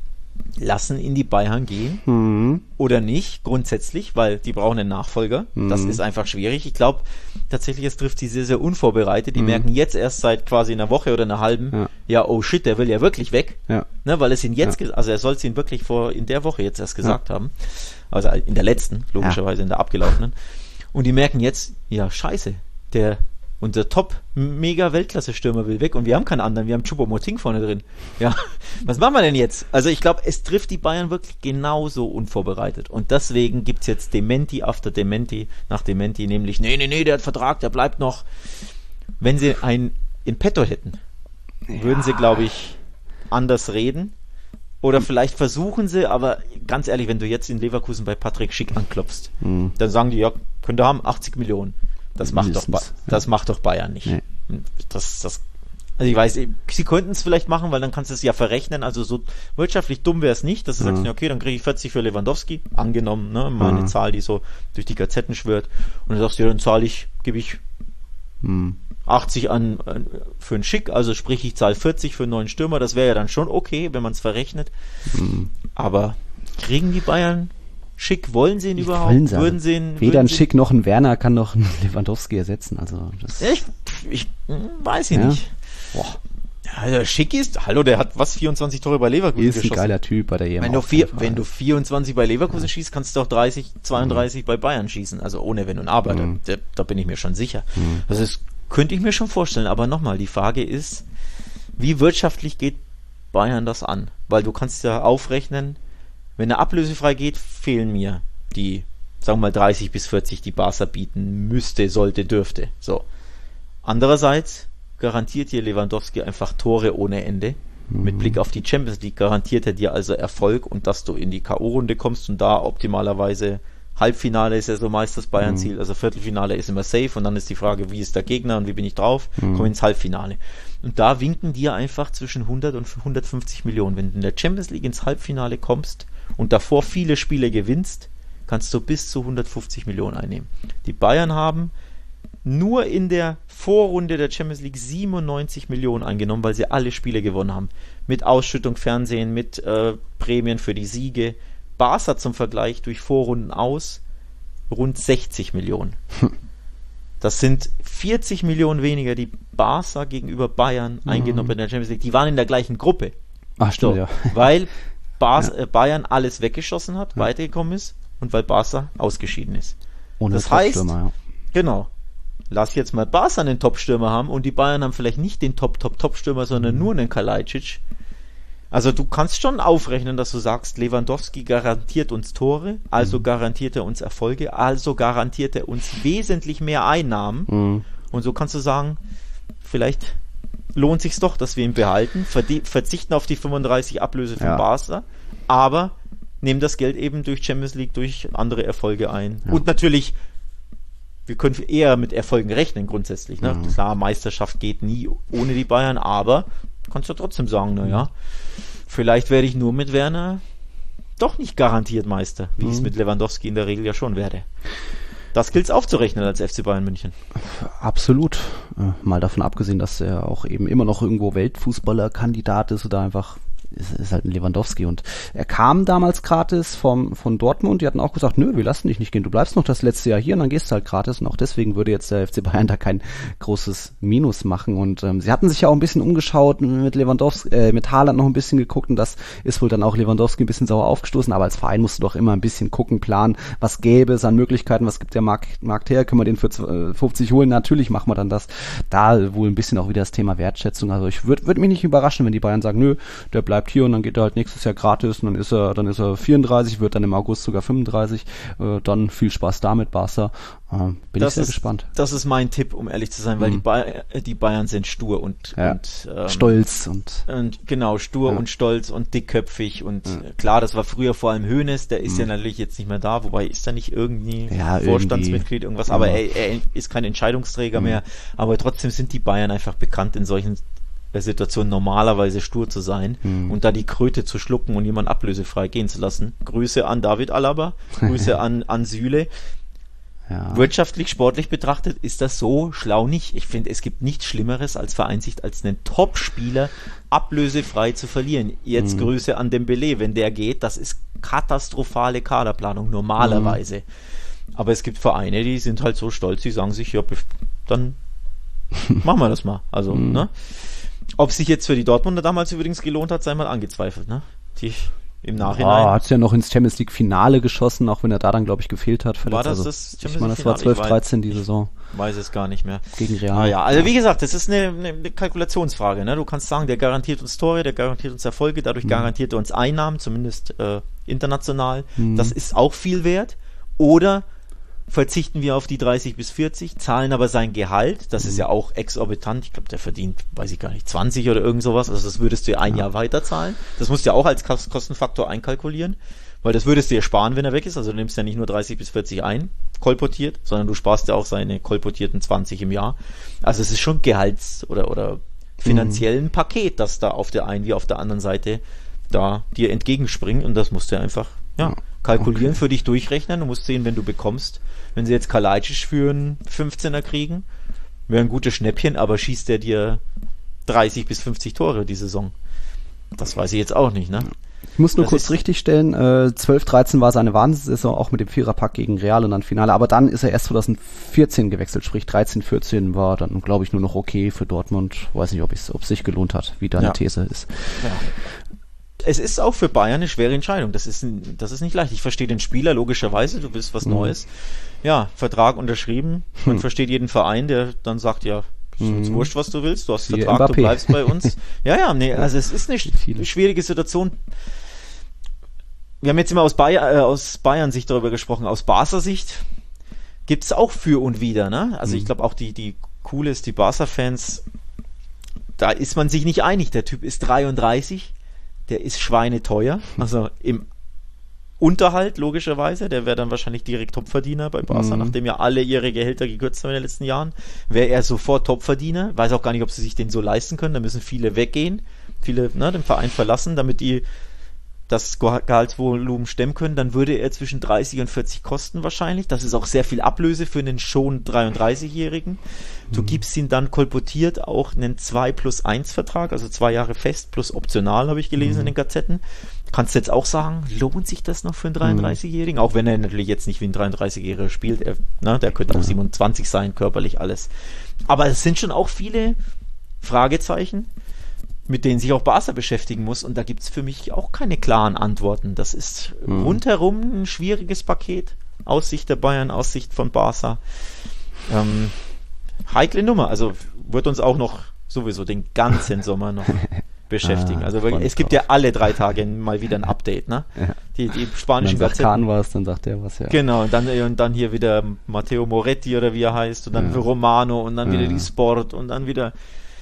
lassen ihn die Bayern gehen hm. oder nicht, grundsätzlich, weil die brauchen einen Nachfolger. Hm. Das ist einfach schwierig. Ich glaube, tatsächlich, es trifft sie sehr, sehr unvorbereitet. Die hm. merken jetzt erst seit quasi einer Woche oder einer halben, ja, ja oh shit, der will ja wirklich weg. Ja. Ne, weil es ihn jetzt, ja. also er soll es ihn wirklich vor in der Woche jetzt erst gesagt ja. haben. Also in der letzten, logischerweise ja. in der abgelaufenen. Und die merken jetzt, ja scheiße, der, unser Top-Mega-Weltklasse-Stürmer will weg und wir haben keinen anderen, wir haben Choupo-Moting vorne drin. Ja, was machen wir denn jetzt? Also ich glaube, es trifft die Bayern wirklich genauso unvorbereitet und deswegen gibt es jetzt Dementi after Dementi nach Dementi, nämlich, nee, nee, nee, der hat Vertrag, der bleibt noch. Wenn sie einen in petto hätten, ja. würden sie, glaube ich, anders reden. Oder vielleicht versuchen sie, aber ganz ehrlich, wenn du jetzt in Leverkusen bei Patrick Schick anklopfst, mhm. dann sagen die, ja, könnt ihr haben, achtzig Millionen. Das macht doch, ba- das ja. macht doch Bayern nicht. Nee. Das, das, also ich weiß, sie könnten es vielleicht machen, weil dann kannst du es ja verrechnen. Also so wirtschaftlich dumm wäre es nicht, dass du mhm. sagst, okay, dann kriege ich vierzig für Lewandowski, angenommen, ne, mal mhm. eine Zahl, die so durch die Gazetten schwirrt. Und dann sagst du, ja, dann zahle ich, gebe ich mhm. achtzig an äh, für einen Schick, also sprich, ich zahle vierzig für einen neuen Stürmer. Das wäre ja dann schon okay, wenn man es verrechnet. Mhm. Aber kriegen die Bayern Schick, wollen sie ihn ich überhaupt? Wollen sie. Würden sie ihn, Weder ein Schick noch ein Werner kann noch einen Lewandowski ersetzen. Also das ich, ich weiß ich ja. nicht. Boah. Also Schick ist, hallo, der hat was, vierundzwanzig Tore bei Leverkusen ist geschossen. Ist ein geiler Typ bei der E M. Wenn, du, vier, wenn du vierundzwanzig bei Leverkusen ja. schießt, kannst du auch dreißig, zweiunddreißig mhm. bei Bayern schießen. Also ohne Wenn und Aber. Mhm. Da, da bin ich mir schon sicher. Mhm. Das ist, könnte ich mir schon vorstellen. Aber nochmal, die Frage ist, wie wirtschaftlich geht Bayern das an? Weil du kannst ja aufrechnen, wenn er ablösefrei geht, fehlen mir die, sagen wir mal, dreißig bis vierzig, die Barca bieten müsste, sollte, dürfte. So. Andererseits garantiert dir Lewandowski einfach Tore ohne Ende. Mhm. Mit Blick auf die Champions League garantiert er dir also Erfolg und dass du in die K O-Runde kommst und da optimalerweise Halbfinale ist ja so meist das Bayern-Ziel, mhm. also Viertelfinale ist immer safe und dann ist die Frage, wie ist der Gegner und wie bin ich drauf, mhm. komme ins Halbfinale. Und da winken dir einfach zwischen hundert und hundertfünfzig Millionen. Wenn du in der Champions League ins Halbfinale kommst und davor viele Spiele gewinnst, kannst du bis zu hundertfünfzig Millionen einnehmen. Die Bayern haben nur in der Vorrunde der Champions League siebenundneunzig Millionen eingenommen, weil sie alle Spiele gewonnen haben. Mit Ausschüttung, Fernsehen, mit äh, Prämien für die Siege. Barca zum Vergleich durch Vorrunden aus rund sechzig Millionen. Das sind vierzig Millionen weniger, die Barca gegenüber Bayern mhm. eingenommen in der Champions League. Die waren in der gleichen Gruppe. Ach stimmt, so, ja. Weil Barca, ja. Bayern alles weggeschossen hat, ja. weitergekommen ist und weil Barca ausgeschieden ist. Ohne das heißt, ja. genau, lass jetzt mal Barca einen Top-Stürmer haben und die Bayern haben vielleicht nicht den Top-Top-Top-Stürmer, sondern mhm. nur einen Kalajdzic. Also du kannst schon aufrechnen, dass du sagst, Lewandowski garantiert uns Tore, also mhm. garantiert er uns Erfolge, also garantiert er uns wesentlich mehr Einnahmen. Mhm. Und so kannst du sagen, vielleicht lohnt sich's doch, dass wir ihn behalten, verdie- verzichten auf die fünfunddreißig Ablöse von ja. Barca, aber nehmen das Geld eben durch Champions League, durch andere Erfolge ein. Ja. Und natürlich, wir können eher mit Erfolgen rechnen grundsätzlich. Ne? Mhm. Klar, Meisterschaft geht nie ohne die Bayern, aber kannst du trotzdem sagen, naja, vielleicht werde ich nur mit Werner doch nicht garantiert Meister, wie mhm. ich es mit Lewandowski in der Regel ja schon werde. Das gilt es aufzurechnen als F C Bayern München. Absolut. Mal davon abgesehen, dass er auch eben immer noch irgendwo Weltfußballerkandidat ist oder einfach ist, ist halt ein Lewandowski und er kam damals gratis vom, von Dortmund, die hatten auch gesagt, nö, wir lassen dich nicht gehen, du bleibst noch das letzte Jahr hier und dann gehst du halt gratis und auch deswegen würde jetzt der F C Bayern da kein großes Minus machen und ähm, sie hatten sich ja auch ein bisschen umgeschaut mit Lewandowski, äh, mit Haaland noch ein bisschen geguckt und das ist wohl dann auch Lewandowski ein bisschen sauer aufgestoßen, aber als Verein musst du doch immer ein bisschen gucken, planen, was gäbe es an Möglichkeiten, was gibt der Markt, Markt her, können wir den für fünfzig holen, natürlich machen wir dann das, da wohl ein bisschen auch wieder das Thema Wertschätzung, also ich würde würd mich nicht überraschen, wenn die Bayern sagen, nö, der bleibt bleibt hier und dann geht er halt nächstes Jahr gratis und dann ist er, dann ist er vierunddreißig, wird dann im August sogar fünfunddreißig. Äh, dann viel Spaß damit, Barca. Äh, bin das ich sehr ist, gespannt. Das ist mein Tipp, um ehrlich zu sein, weil mhm. die, Bay- die Bayern sind stur und, ja. und ähm, stolz und, und genau, stur ja. und stolz und dickköpfig und ja. klar, das war früher vor allem Hoeneß, der ist mhm. ja natürlich jetzt nicht mehr da, wobei ist er nicht irgendwie ja, Vorstandsmitglied, irgendwas, ja. aber er, er ist kein Entscheidungsträger mhm. mehr, aber trotzdem sind die Bayern einfach bekannt, in solchen Situationen normalerweise stur zu sein mhm. und da die Kröte zu schlucken und jemand ablösefrei gehen zu lassen. Grüße an David Alaba, Grüße an, an Süle. Ja. Wirtschaftlich, sportlich betrachtet ist das so schlau nicht. Ich finde, es gibt nichts Schlimmeres als Vereinsicht, als einen Top-Spieler ablösefrei zu verlieren. Jetzt mhm. Grüße an Dembélé, wenn der geht, das ist katastrophale Kaderplanung, normalerweise. Mhm. Aber es gibt Vereine, die sind halt so stolz, die sagen sich, ja, dann machen wir das mal. Also, mhm. ne? Ob sich jetzt für die Dortmunder damals übrigens gelohnt hat, sei mal angezweifelt, ne? Die im Nachhinein. Ah, hat es ja noch ins Champions League Finale geschossen, auch wenn er da dann, glaube ich, gefehlt hat. War das also, das Champions League Ich meine, das war zwölf dreizehn die Saison. Weiß es gar nicht mehr. Gegen Real. Ah, ja, also wie gesagt, das ist eine, eine Kalkulationsfrage, ne? Du kannst sagen, der garantiert uns Tore, der garantiert uns Erfolge, dadurch mhm. garantiert er uns Einnahmen, zumindest äh, international. Mhm. Das ist auch viel wert. Oder verzichten wir auf die dreißig bis vierzig, zahlen aber sein Gehalt, das mhm. ist ja auch exorbitant, ich glaube, der verdient, weiß ich gar nicht, zwanzig oder irgend sowas, also das würdest du ja ein ja. Jahr weiter zahlen, das musst du ja auch als Kostenfaktor einkalkulieren, weil das würdest du ja sparen, wenn er weg ist, also du nimmst ja nicht nur dreißig bis vierzig ein, kolportiert, sondern du sparst ja auch seine kolportierten zwanzig im Jahr, also es ist schon Gehalts- oder, oder finanziellen mhm. Paket, das da auf der einen wie auf der anderen Seite da dir entgegenspringt und das musst du ja einfach, ja, ja. kalkulieren, okay. für dich durchrechnen. Du musst sehen, wenn du bekommst, wenn sie jetzt Kalajdzic für einen fünfzehner kriegen, wäre ein gutes Schnäppchen, aber schießt der dir dreißig bis fünfzig Tore die Saison? Das weiß ich jetzt auch nicht, ne? Ich muss nur das kurz richtigstellen, äh, zwölf dreizehn war seine Wahnsinnssaison, auch mit dem Viererpack gegen Real und dann Finale, aber dann ist er erst zwanzig vierzehn gewechselt, sprich dreizehn vierzehn war dann, glaube ich, nur noch okay für Dortmund. Weiß nicht, ob es sich gelohnt hat, wie deine ja. These ist. Ja. Es ist auch für Bayern eine schwere Entscheidung. Das ist, das ist nicht leicht. Ich verstehe den Spieler, logischerweise. Du willst was mhm. Neues. Ja, Vertrag unterschrieben. Man mhm. versteht jeden Verein, der dann sagt, ja, ist uns mhm. wurscht, was du willst. Du hast Hier Vertrag, Mbappé. Du bleibst bei uns. Ja, ja, nee, also es ist eine sch- schwierige Situation. Wir haben jetzt immer aus, Bayer, äh, aus Bayern-Sicht darüber gesprochen. Aus Barca-Sicht gibt es auch für und wider, ne? Also mhm. ich glaube auch die, die Cooles, die Barca-Fans, da ist man sich nicht einig. Der Typ ist dreiunddreißig. Der ist schweineteuer, also im Unterhalt logischerweise, der wäre dann wahrscheinlich direkt Topverdiener bei Barca, mhm. nachdem ja alle ihre Gehälter gekürzt haben in den letzten Jahren, wäre er sofort Topverdiener, weiß auch gar nicht, ob sie sich den so leisten können, da müssen viele weggehen, viele ne, den Verein verlassen, damit die das Gehaltsvolumen stemmen können, dann würde er zwischen dreißig und vierzig kosten wahrscheinlich. Das ist auch sehr viel Ablöse für einen schon dreiunddreißigjährigen. Du mhm. gibst ihn dann kolportiert auch einen zwei plus eins Vertrag, also zwei Jahre fest plus optional, habe ich gelesen mhm. in den Gazetten. Kannst du jetzt auch sagen, lohnt sich das noch für einen dreiunddreißigjährigen? Mhm. Auch wenn er natürlich jetzt nicht wie ein dreiunddreißigjähriger spielt. Er, ne, der könnte auch siebenundzwanzig sein, körperlich alles. Aber es sind schon auch viele Fragezeichen, mit denen sich auch Barca beschäftigen muss, und da gibt es für mich auch keine klaren Antworten. Das ist mhm. rundherum ein schwieriges Paket, aus Sicht der Bayern, aus Sicht von Barca. Ähm, heikle Nummer, also wird uns auch noch sowieso den ganzen Sommer noch beschäftigen. Ah, also wirklich, es gibt ja alle drei Tage mal wieder ein Update, ne? Ja. Die, die spanischen Gazetten. Kahn war es, dann sagt er was, ja. Genau, und dann, und dann hier wieder Matteo Moretti oder wie er heißt, und dann ja. Romano und dann ja. wieder die Sport und dann wieder.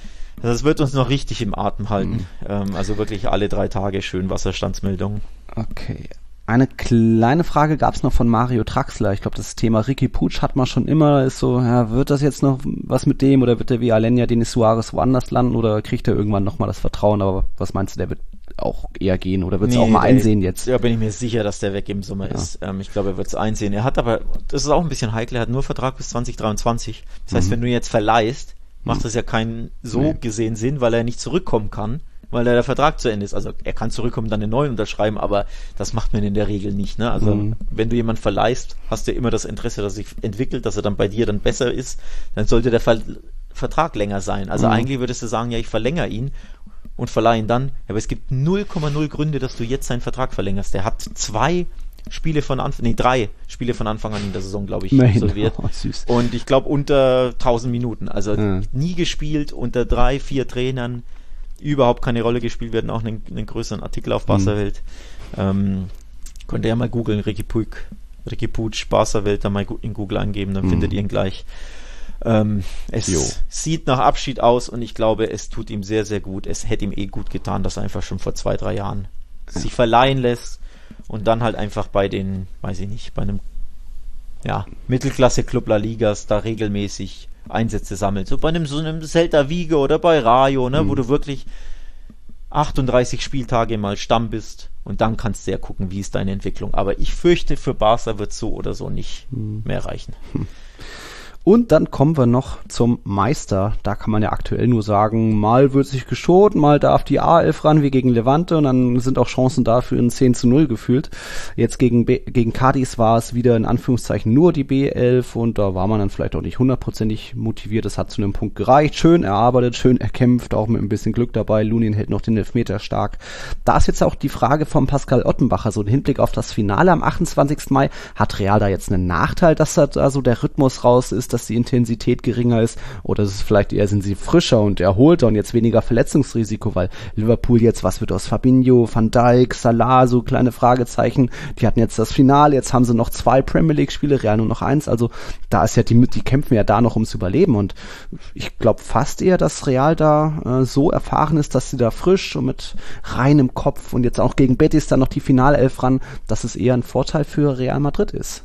Das wird uns noch richtig im Atem halten. Mhm. Ähm, also wirklich alle drei Tage schön Wasserstandsmeldungen. Okay. Eine kleine Frage gab es noch von Mario Traxler. Ich glaube, das Thema Riqui Puig hat man schon immer. Ist so, ja, wird das jetzt noch was mit dem, oder wird der wie Alenya Denis Suarez woanders landen, oder kriegt er irgendwann nochmal das Vertrauen? Aber was meinst du, der wird auch eher gehen, oder wird es nee, auch mal einsehen jetzt? Ja, bin ich mir sicher, dass der weg im Sommer ja. ist. Ähm, ich glaube, er wird es einsehen. Er hat aber, das ist auch ein bisschen heikel, er hat nur Vertrag bis zwanzig dreiundzwanzig. Das heißt, mhm. wenn du ihn jetzt verleihst, macht das ja keinen so nee. gesehen Sinn, weil er nicht zurückkommen kann, weil der Vertrag zu Ende ist. Also er kann zurückkommen, dann einen neuen unterschreiben, aber das macht man in der Regel nicht. Ne? Also mhm. wenn du jemanden verleihst, hast du ja immer das Interesse, dass er sich entwickelt, dass er dann bei dir dann besser ist, dann sollte der Ver- Vertrag länger sein. Also mhm. eigentlich würdest du sagen, ja, ich verlängere ihn und verleihe ihn dann, aber es gibt null Komma null Gründe, dass du jetzt seinen Vertrag verlängerst. Der hat zwei Spiele von Anfang, nee, drei Spiele von Anfang an in der Saison, glaube ich, absolviert. Oh, süß. Und ich glaube unter tausend Minuten, also ja. nie gespielt, unter drei, vier Trainern. überhaupt keine Rolle gespielt. Wir hatten auch einen, einen größeren Artikel auf Barca-Welt. Mhm. Ähm, könnt ihr ja mal googeln, Riqui Puig, Riqui Puig, Barca-Welt, dann mal in Google angeben, dann mhm. findet ihr ihn gleich. Ähm, es jo. sieht nach Abschied aus und ich glaube, es tut ihm sehr, sehr gut. Es hätte ihm eh gut getan, dass er einfach schon vor zwei, drei Jahren ja. sich verleihen lässt und dann halt einfach bei den, weiß ich nicht, bei einem ja, Mittelklasse-Club La Ligas da regelmäßig Einsätze sammelt. So bei einem so einem Celta Vigo oder bei Rayo, ne, mhm. wo du wirklich achtunddreißig Spieltage mal Stamm bist und dann kannst du ja gucken, wie ist deine Entwicklung. Aber ich fürchte, für Barca wird so oder so nicht mhm. mehr reichen. Und dann kommen wir noch zum Meister. Da kann man ja aktuell nur sagen, mal wird sich geschont, mal darf die A elf ran wie gegen Levante und dann sind auch Chancen dafür in zehn zu null gefühlt. Jetzt gegen B- gegen Cádiz war es wieder in Anführungszeichen nur die B elf und da war man dann vielleicht auch nicht hundertprozentig motiviert. Das hat zu einem Punkt gereicht. Schön erarbeitet, schön erkämpft, auch mit ein bisschen Glück dabei. Lunin hält noch den Elfmeter stark. Da ist jetzt auch die Frage von Pascal Ottenbacher, so im Hinblick auf das Finale am achtundzwanzigsten Mai. Hat Real da jetzt einen Nachteil, dass da also der Rhythmus raus ist, dass die Intensität geringer ist, oder ist es vielleicht eher, sind sie frischer und erholter und jetzt weniger Verletzungsrisiko, weil Liverpool jetzt, was wird aus Fabinho, Van Dijk, Salah, so kleine Fragezeichen, die hatten jetzt das Finale, jetzt haben sie noch zwei Premier League Spiele, Real nur noch eins, also da ist ja die, die kämpfen ja da noch ums Überleben und ich glaube fast eher, dass Real da äh, so erfahren ist, dass sie da frisch und mit reinem Kopf und jetzt auch gegen Betis dann noch die Finalelf ran, dass es eher ein Vorteil für Real Madrid ist.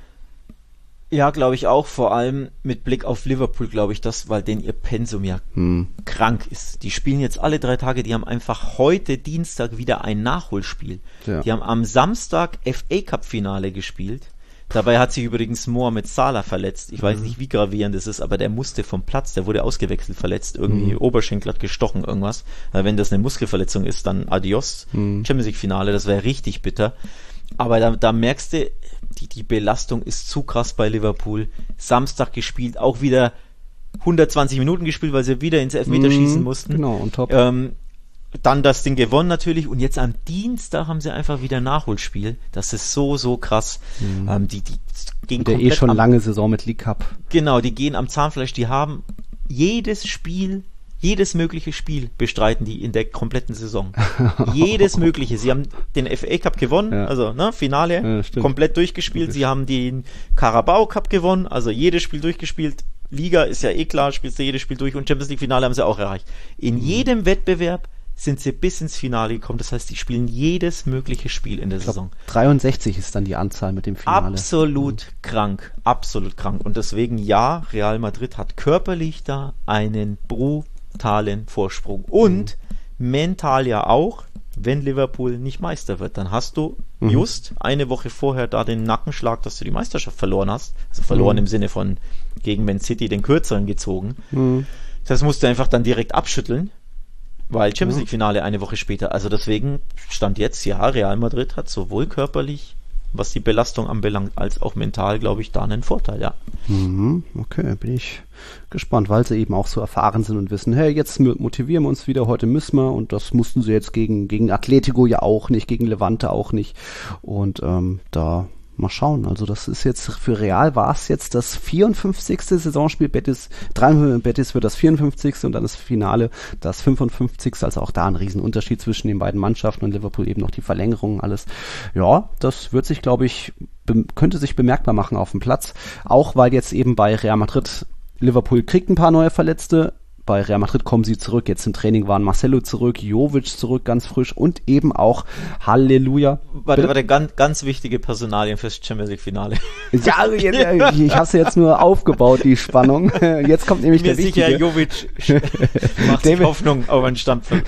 Ja, glaube ich auch, vor allem mit Blick auf Liverpool, glaube ich das, weil denen ihr Pensum ja hm. krank ist. Die spielen jetzt alle drei Tage, die haben einfach heute Dienstag wieder ein Nachholspiel. Ja. Die haben am Samstag F A Cup Finale gespielt. Dabei hat sich übrigens Mohamed Salah verletzt. Ich weiß mhm. nicht, wie gravierend das ist, aber der musste vom Platz, der wurde ausgewechselt, verletzt, irgendwie mhm. Oberschenkel hat gestochen, irgendwas. Also wenn das eine Muskelverletzung ist, dann adios. Mhm. Champions League Finale, das wäre richtig bitter. Aber da, da merkst du, die, die Belastung ist zu krass bei Liverpool. Samstag gespielt, auch wieder hundertzwanzig Minuten gespielt, weil sie wieder ins Elfmeter schießen mhm, mussten. Genau, und top. Ähm, dann das Ding gewonnen natürlich und jetzt am Dienstag haben sie einfach wieder ein Nachholspiel. Das ist so, so krass. Mhm. Ähm, die, die gehen der eh schon am, lange Saison mit League Cup. Genau, die gehen am Zahnfleisch, die haben jedes Spiel Jedes mögliche Spiel bestreiten die in der kompletten Saison. Jedes mögliche. Sie haben den F A Cup gewonnen, ja. also ne, Finale, ja, komplett durchgespielt. Sie haben den Carabao Cup gewonnen, also jedes Spiel durchgespielt. Liga ist ja eh klar, spielst du jedes Spiel durch und Champions League Finale haben sie auch erreicht. In mhm. jedem Wettbewerb sind sie bis ins Finale gekommen. Das heißt, die spielen jedes mögliche Spiel in der ich glaub, Saison. dreiundsechzig ist dann die Anzahl mit dem Finale. Absolut mhm. krank, absolut krank. Und deswegen, ja, Real Madrid hat körperlich da einen brutalen Vorsprung. Und mhm. mental ja auch, wenn Liverpool nicht Meister wird. Dann hast du mhm. just eine Woche vorher da den Nackenschlag, dass du die Meisterschaft verloren hast. Also verloren mhm. im Sinne von gegen Man City den Kürzeren gezogen. Mhm. Das musst du einfach dann direkt abschütteln. Weil Champions League Finale eine Woche später. Also deswegen stand jetzt, ja, Real Madrid hat sowohl körperlich, was die Belastung anbelangt, als auch mental, glaube ich, da einen Vorteil, ja. Mhm, okay, bin ich gespannt, weil sie eben auch so erfahren sind und wissen, hey, jetzt motivieren wir uns wieder, heute müssen wir, und das mussten sie jetzt gegen, gegen Atletico ja auch nicht, gegen Levante auch nicht. Und ähm, da mal schauen, also das ist jetzt, für Real war es jetzt das vierundfünfzigste Saisonspiel, Betis, dreimal Betis wird das vierundfünfzigste und dann das Finale das fünfundfünfzigste, also auch da ein Riesenunterschied zwischen den beiden Mannschaften und Liverpool eben noch die Verlängerung, alles. Ja, das wird sich, glaube ich, be- könnte sich bemerkbar machen auf dem Platz, auch weil jetzt eben bei Real Madrid, Liverpool kriegt ein paar neue Verletzte, bei Real Madrid kommen sie zurück. Jetzt im Training waren Marcelo zurück, Jovic zurück, ganz frisch und eben auch Halleluja. Warte, warte, ganz, ganz wichtige Personalien fürs Champions League Finale. Ja, jetzt, ich habe es jetzt nur aufgebaut, die Spannung. Jetzt kommt nämlich Mir der wichtige. Sicher, Jovic macht sich Hoffnung auf einen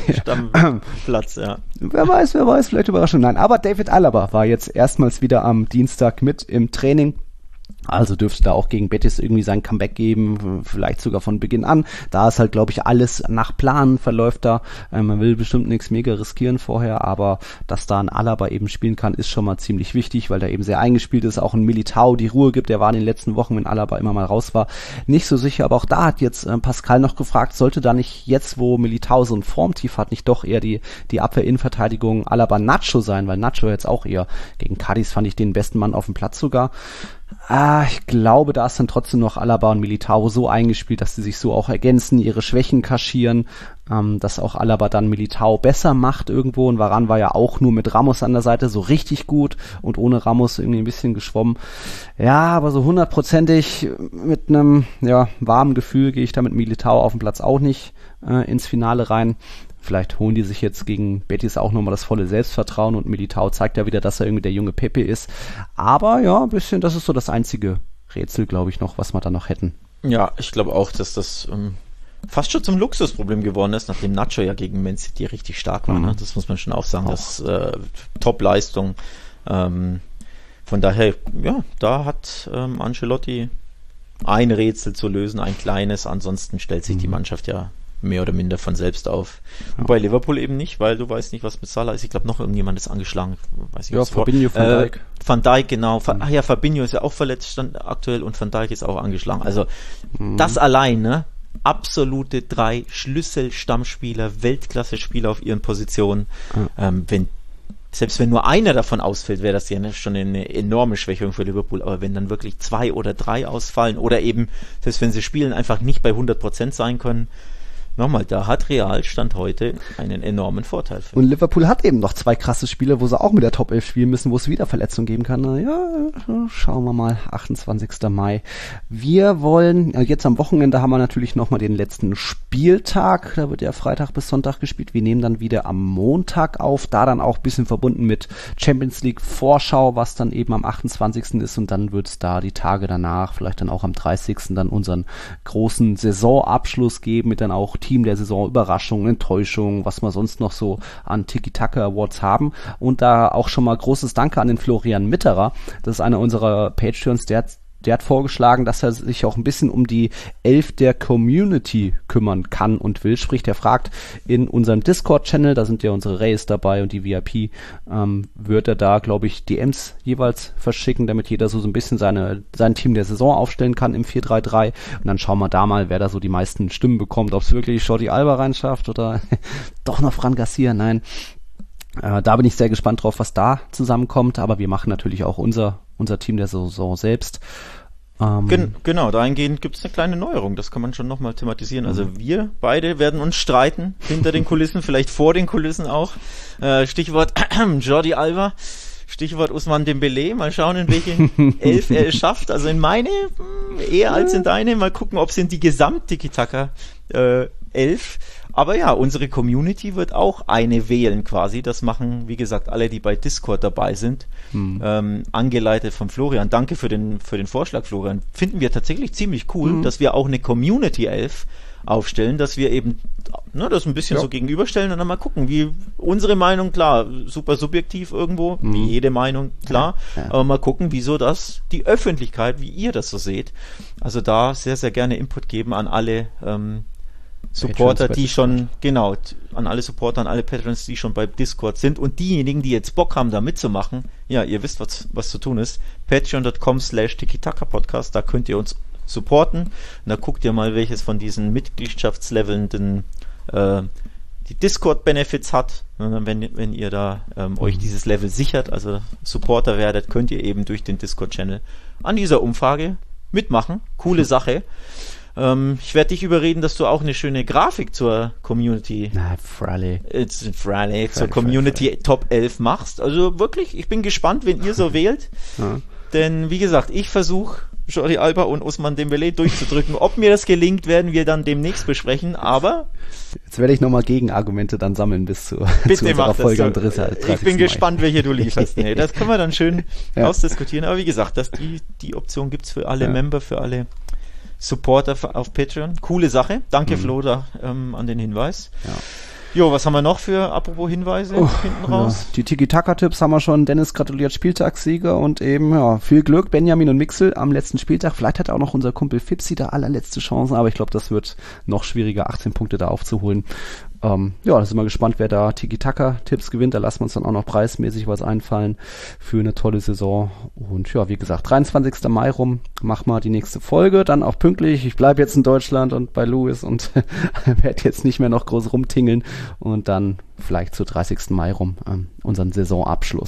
Stammplatz, ja. Wer weiß, wer weiß, vielleicht Überraschung. Nein, aber David Alaba war jetzt erstmals wieder am Dienstag mit im Training. Also dürfte da auch gegen Betis irgendwie sein Comeback geben, vielleicht sogar von Beginn an. Da ist halt, glaube ich, alles nach Plan verläuft da. Ähm, man will bestimmt nichts mega riskieren vorher, aber dass da ein Alaba eben spielen kann, ist schon mal ziemlich wichtig, weil der eben sehr eingespielt ist. Auch ein Militao die Ruhe gibt. Der war in den letzten Wochen, wenn Alaba immer mal raus war, nicht so sicher. Aber auch da hat jetzt äh, Pascal noch gefragt, sollte da nicht jetzt, wo Militao so ein Formtief hat, nicht doch eher die, die Abwehr-Innenverteidigung Alaba Nacho sein, weil Nacho jetzt auch eher gegen Cádiz fand ich den besten Mann auf dem Platz sogar. Ah, ich glaube, da ist dann trotzdem noch Alaba und Militao so eingespielt, dass sie sich so auch ergänzen, ihre Schwächen kaschieren, ähm, dass auch Alaba dann Militao besser macht irgendwo, und Varane war ja auch nur mit Ramos an der Seite so richtig gut und ohne Ramos irgendwie ein bisschen geschwommen. Ja, aber so hundertprozentig mit einem ja, warmen Gefühl gehe ich da mit Militao auf dem Platz auch nicht äh, ins Finale rein. Vielleicht holen die sich jetzt gegen Betis auch nochmal das volle Selbstvertrauen, und Militao zeigt ja wieder, dass er irgendwie der junge Pepe ist. Aber ja, ein bisschen, das ist so das einzige Rätsel, glaube ich, noch, was wir da noch hätten. Ja, ich glaube auch, dass das ähm, fast schon zum Luxusproblem geworden ist, nachdem Nacho ja gegen Man City richtig stark war. Mhm. Ne? Das muss man schon auch sagen, auch. Das äh, Top-Leistung. Ähm, von daher, ja, da hat ähm, Ancelotti ein Rätsel zu lösen, ein kleines. Ansonsten stellt sich mhm. die Mannschaft ja mehr oder minder von selbst auf. Ja. Und bei Liverpool eben nicht, weil du weißt nicht, was mit Salah ist. Ich glaube, noch irgendjemand ist angeschlagen. Weiß nicht, ja, Fabinho, Van Dijk. Äh, Van Dijk, genau. Mhm. Ach ja, Fabinho ist ja auch verletzt stand aktuell, und Van Dijk ist auch angeschlagen. Also mhm. das allein, ne? Absolute drei Schlüssel-Stammspieler, Weltklasse-Spieler auf ihren Positionen. Mhm. Ähm, wenn Selbst wenn nur einer davon ausfällt, wäre das ja ne, schon eine enorme Schwächung für Liverpool. Aber wenn dann wirklich zwei oder drei ausfallen oder eben, selbst wenn sie spielen, einfach nicht bei hundert Prozent sein können, nochmal, da hat Real Stand heute einen enormen Vorteil. Für. Und Liverpool hat eben noch zwei krasse Spiele, wo sie auch mit der Top elf spielen müssen, wo es wieder Verletzungen geben kann. Na ja, schauen wir mal, achtundzwanzigster Mai. Wir wollen, jetzt am Wochenende haben wir natürlich nochmal den letzten Spieltag. Da wird ja Freitag bis Sonntag gespielt. Wir nehmen dann wieder am Montag auf, da dann auch ein bisschen verbunden mit Champions League Vorschau, was dann eben am achtundzwanzigsten ist. Und dann wird es da die Tage danach, vielleicht dann auch am dreißigsten dann unseren großen Saisonabschluss geben, mit dann auch Team der Saison, Überraschung, Enttäuschung, was wir sonst noch so an Tiki-Taka Awards haben. Und da auch schon mal großes Danke an den Florian Mitterer. Das ist einer unserer Patreons, der hat Der hat vorgeschlagen, dass er sich auch ein bisschen um die Elf der Community kümmern kann und will. Sprich, der fragt in unserem Discord-Channel, da sind ja unsere Rays dabei und die V I P, ähm, wird er da, glaube ich, D Ms jeweils verschicken, damit jeder so, so ein bisschen seine, sein Team der Saison aufstellen kann im vier drei drei. Und dann schauen wir da mal, wer da so die meisten Stimmen bekommt. Ob es wirklich Jordi Alba reinschafft oder doch noch Fran Garcia. Nein. Äh, da bin ich sehr gespannt drauf, was da zusammenkommt. Aber wir machen natürlich auch unser unser Team der Saison selbst. Ähm Gen- genau, dahingehend gibt es eine kleine Neuerung, das kann man schon nochmal thematisieren. Also wir beide werden uns streiten, hinter den Kulissen, vielleicht vor den Kulissen auch. Äh, Stichwort Jordi Alba, Stichwort Ousmane Dembélé, mal schauen, in welche Elf er es schafft. Also in meine, eher als in deine, mal gucken, ob es in die Gesamt-Tiki-Taka äh, Elf. Aber ja, unsere Community wird auch eine wählen quasi. Das machen, wie gesagt, alle, die bei Discord dabei sind. Hm. Ähm, angeleitet von Florian. Danke für den, für den Vorschlag, Florian. Finden wir tatsächlich ziemlich cool, hm. dass wir auch eine Community-Elf aufstellen, dass wir eben ne, das ein bisschen ja. so gegenüberstellen und dann mal gucken, wie unsere Meinung, klar, super subjektiv irgendwo, hm. wie jede Meinung, klar, ja. Ja. aber mal gucken, wieso das die Öffentlichkeit, wie ihr das so seht. Also da sehr, sehr gerne Input geben an alle ähm, Supporter, die schon, genau, an alle Supporter, an alle Patrons, die schon bei Discord sind und diejenigen, die jetzt Bock haben, da mitzumachen, ja, ihr wisst, was, was zu tun ist, patreon.com slash Tiki-Taka-Podcast, da könnt ihr uns supporten und da guckt ihr mal, welches von diesen Mitgliedschaftslevelnden äh, die Discord-Benefits hat. Und wenn, wenn ihr da ähm, euch dieses Level sichert, also Supporter werdet, könnt ihr eben durch den Discord-Channel an dieser Umfrage mitmachen. Coole Sache. Ähm, ich werde dich überreden, dass du auch eine schöne Grafik zur Community Na, Fraley. Äh, Fraley, zur Community Fraley. Top elf machst. Also wirklich, ich bin gespannt, wenn ihr so wählt. Ja. Denn wie gesagt, ich versuche Jordi Alba und Ousmane Dembélé durchzudrücken. Ob mir das gelingt, werden wir dann demnächst besprechen, aber jetzt werde ich nochmal Gegenargumente dann sammeln bis zu, zu unserer Folge am dreißigsten Ich bin gespannt, welche du lieferst. Nee, das können wir dann schön ja. ausdiskutieren. Aber wie gesagt, das, die, die Option gibt's für alle ja. Member, für alle Supporter auf Patreon. Coole Sache. Danke, mhm. Flo, da, ähm, an den Hinweis. Ja. Jo, was haben wir noch für, apropos Hinweise, oh, hinten raus? Ja. Die Tiki-Taka-Tipps haben wir schon. Dennis gratuliert Spieltagssieger und eben, ja, viel Glück, Benjamin und Mixel am letzten Spieltag. Vielleicht hat auch noch unser Kumpel Fipsi da allerletzte Chancen, aber ich glaube, das wird noch schwieriger, achtzehn Punkte da aufzuholen. Ähm, ja, da sind wir gespannt, wer da Tiki-Taka-Tipps gewinnt. Da lassen wir uns dann auch noch preismäßig was einfallen für eine tolle Saison. Und ja, wie gesagt, dreiundzwanzigster Mai rum, mach mal die nächste Folge. Dann auch pünktlich. Ich bleibe jetzt in Deutschland und bei Louis und werde jetzt nicht mehr noch groß rumtingeln. Und dann vielleicht zu dreißigsten Mai rum ähm, unseren Saisonabschluss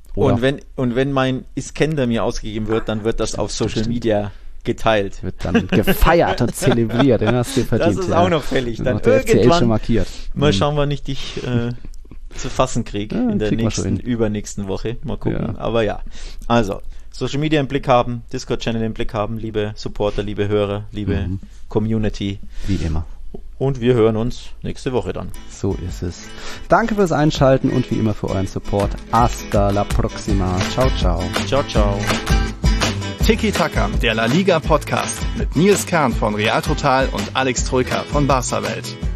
Oder? Und wenn, und wenn mein Iskender mir ausgegeben wird, dann wird das auf Social Media geteilt. Wird dann gefeiert und zelebriert, den hast du verdient. Das ist ja. auch noch fällig. Dann wird der F C L schon markiert. Mal schauen, wann ich dich äh, zu fassen kriege ja, in der nächsten, übernächsten Woche. Mal gucken. Ja. Aber ja, also Social Media im Blick haben, Discord-Channel im Blick haben, liebe Supporter, liebe Hörer, liebe mhm. Community. Wie immer. Und wir hören uns nächste Woche dann. So ist es. Danke fürs Einschalten und wie immer für euren Support. Hasta la próxima. Ciao, ciao. Ciao, ciao. Tiki Taka, der La Liga Podcast mit Nils Kern von Real Total und Alex Troika von Barca Welt.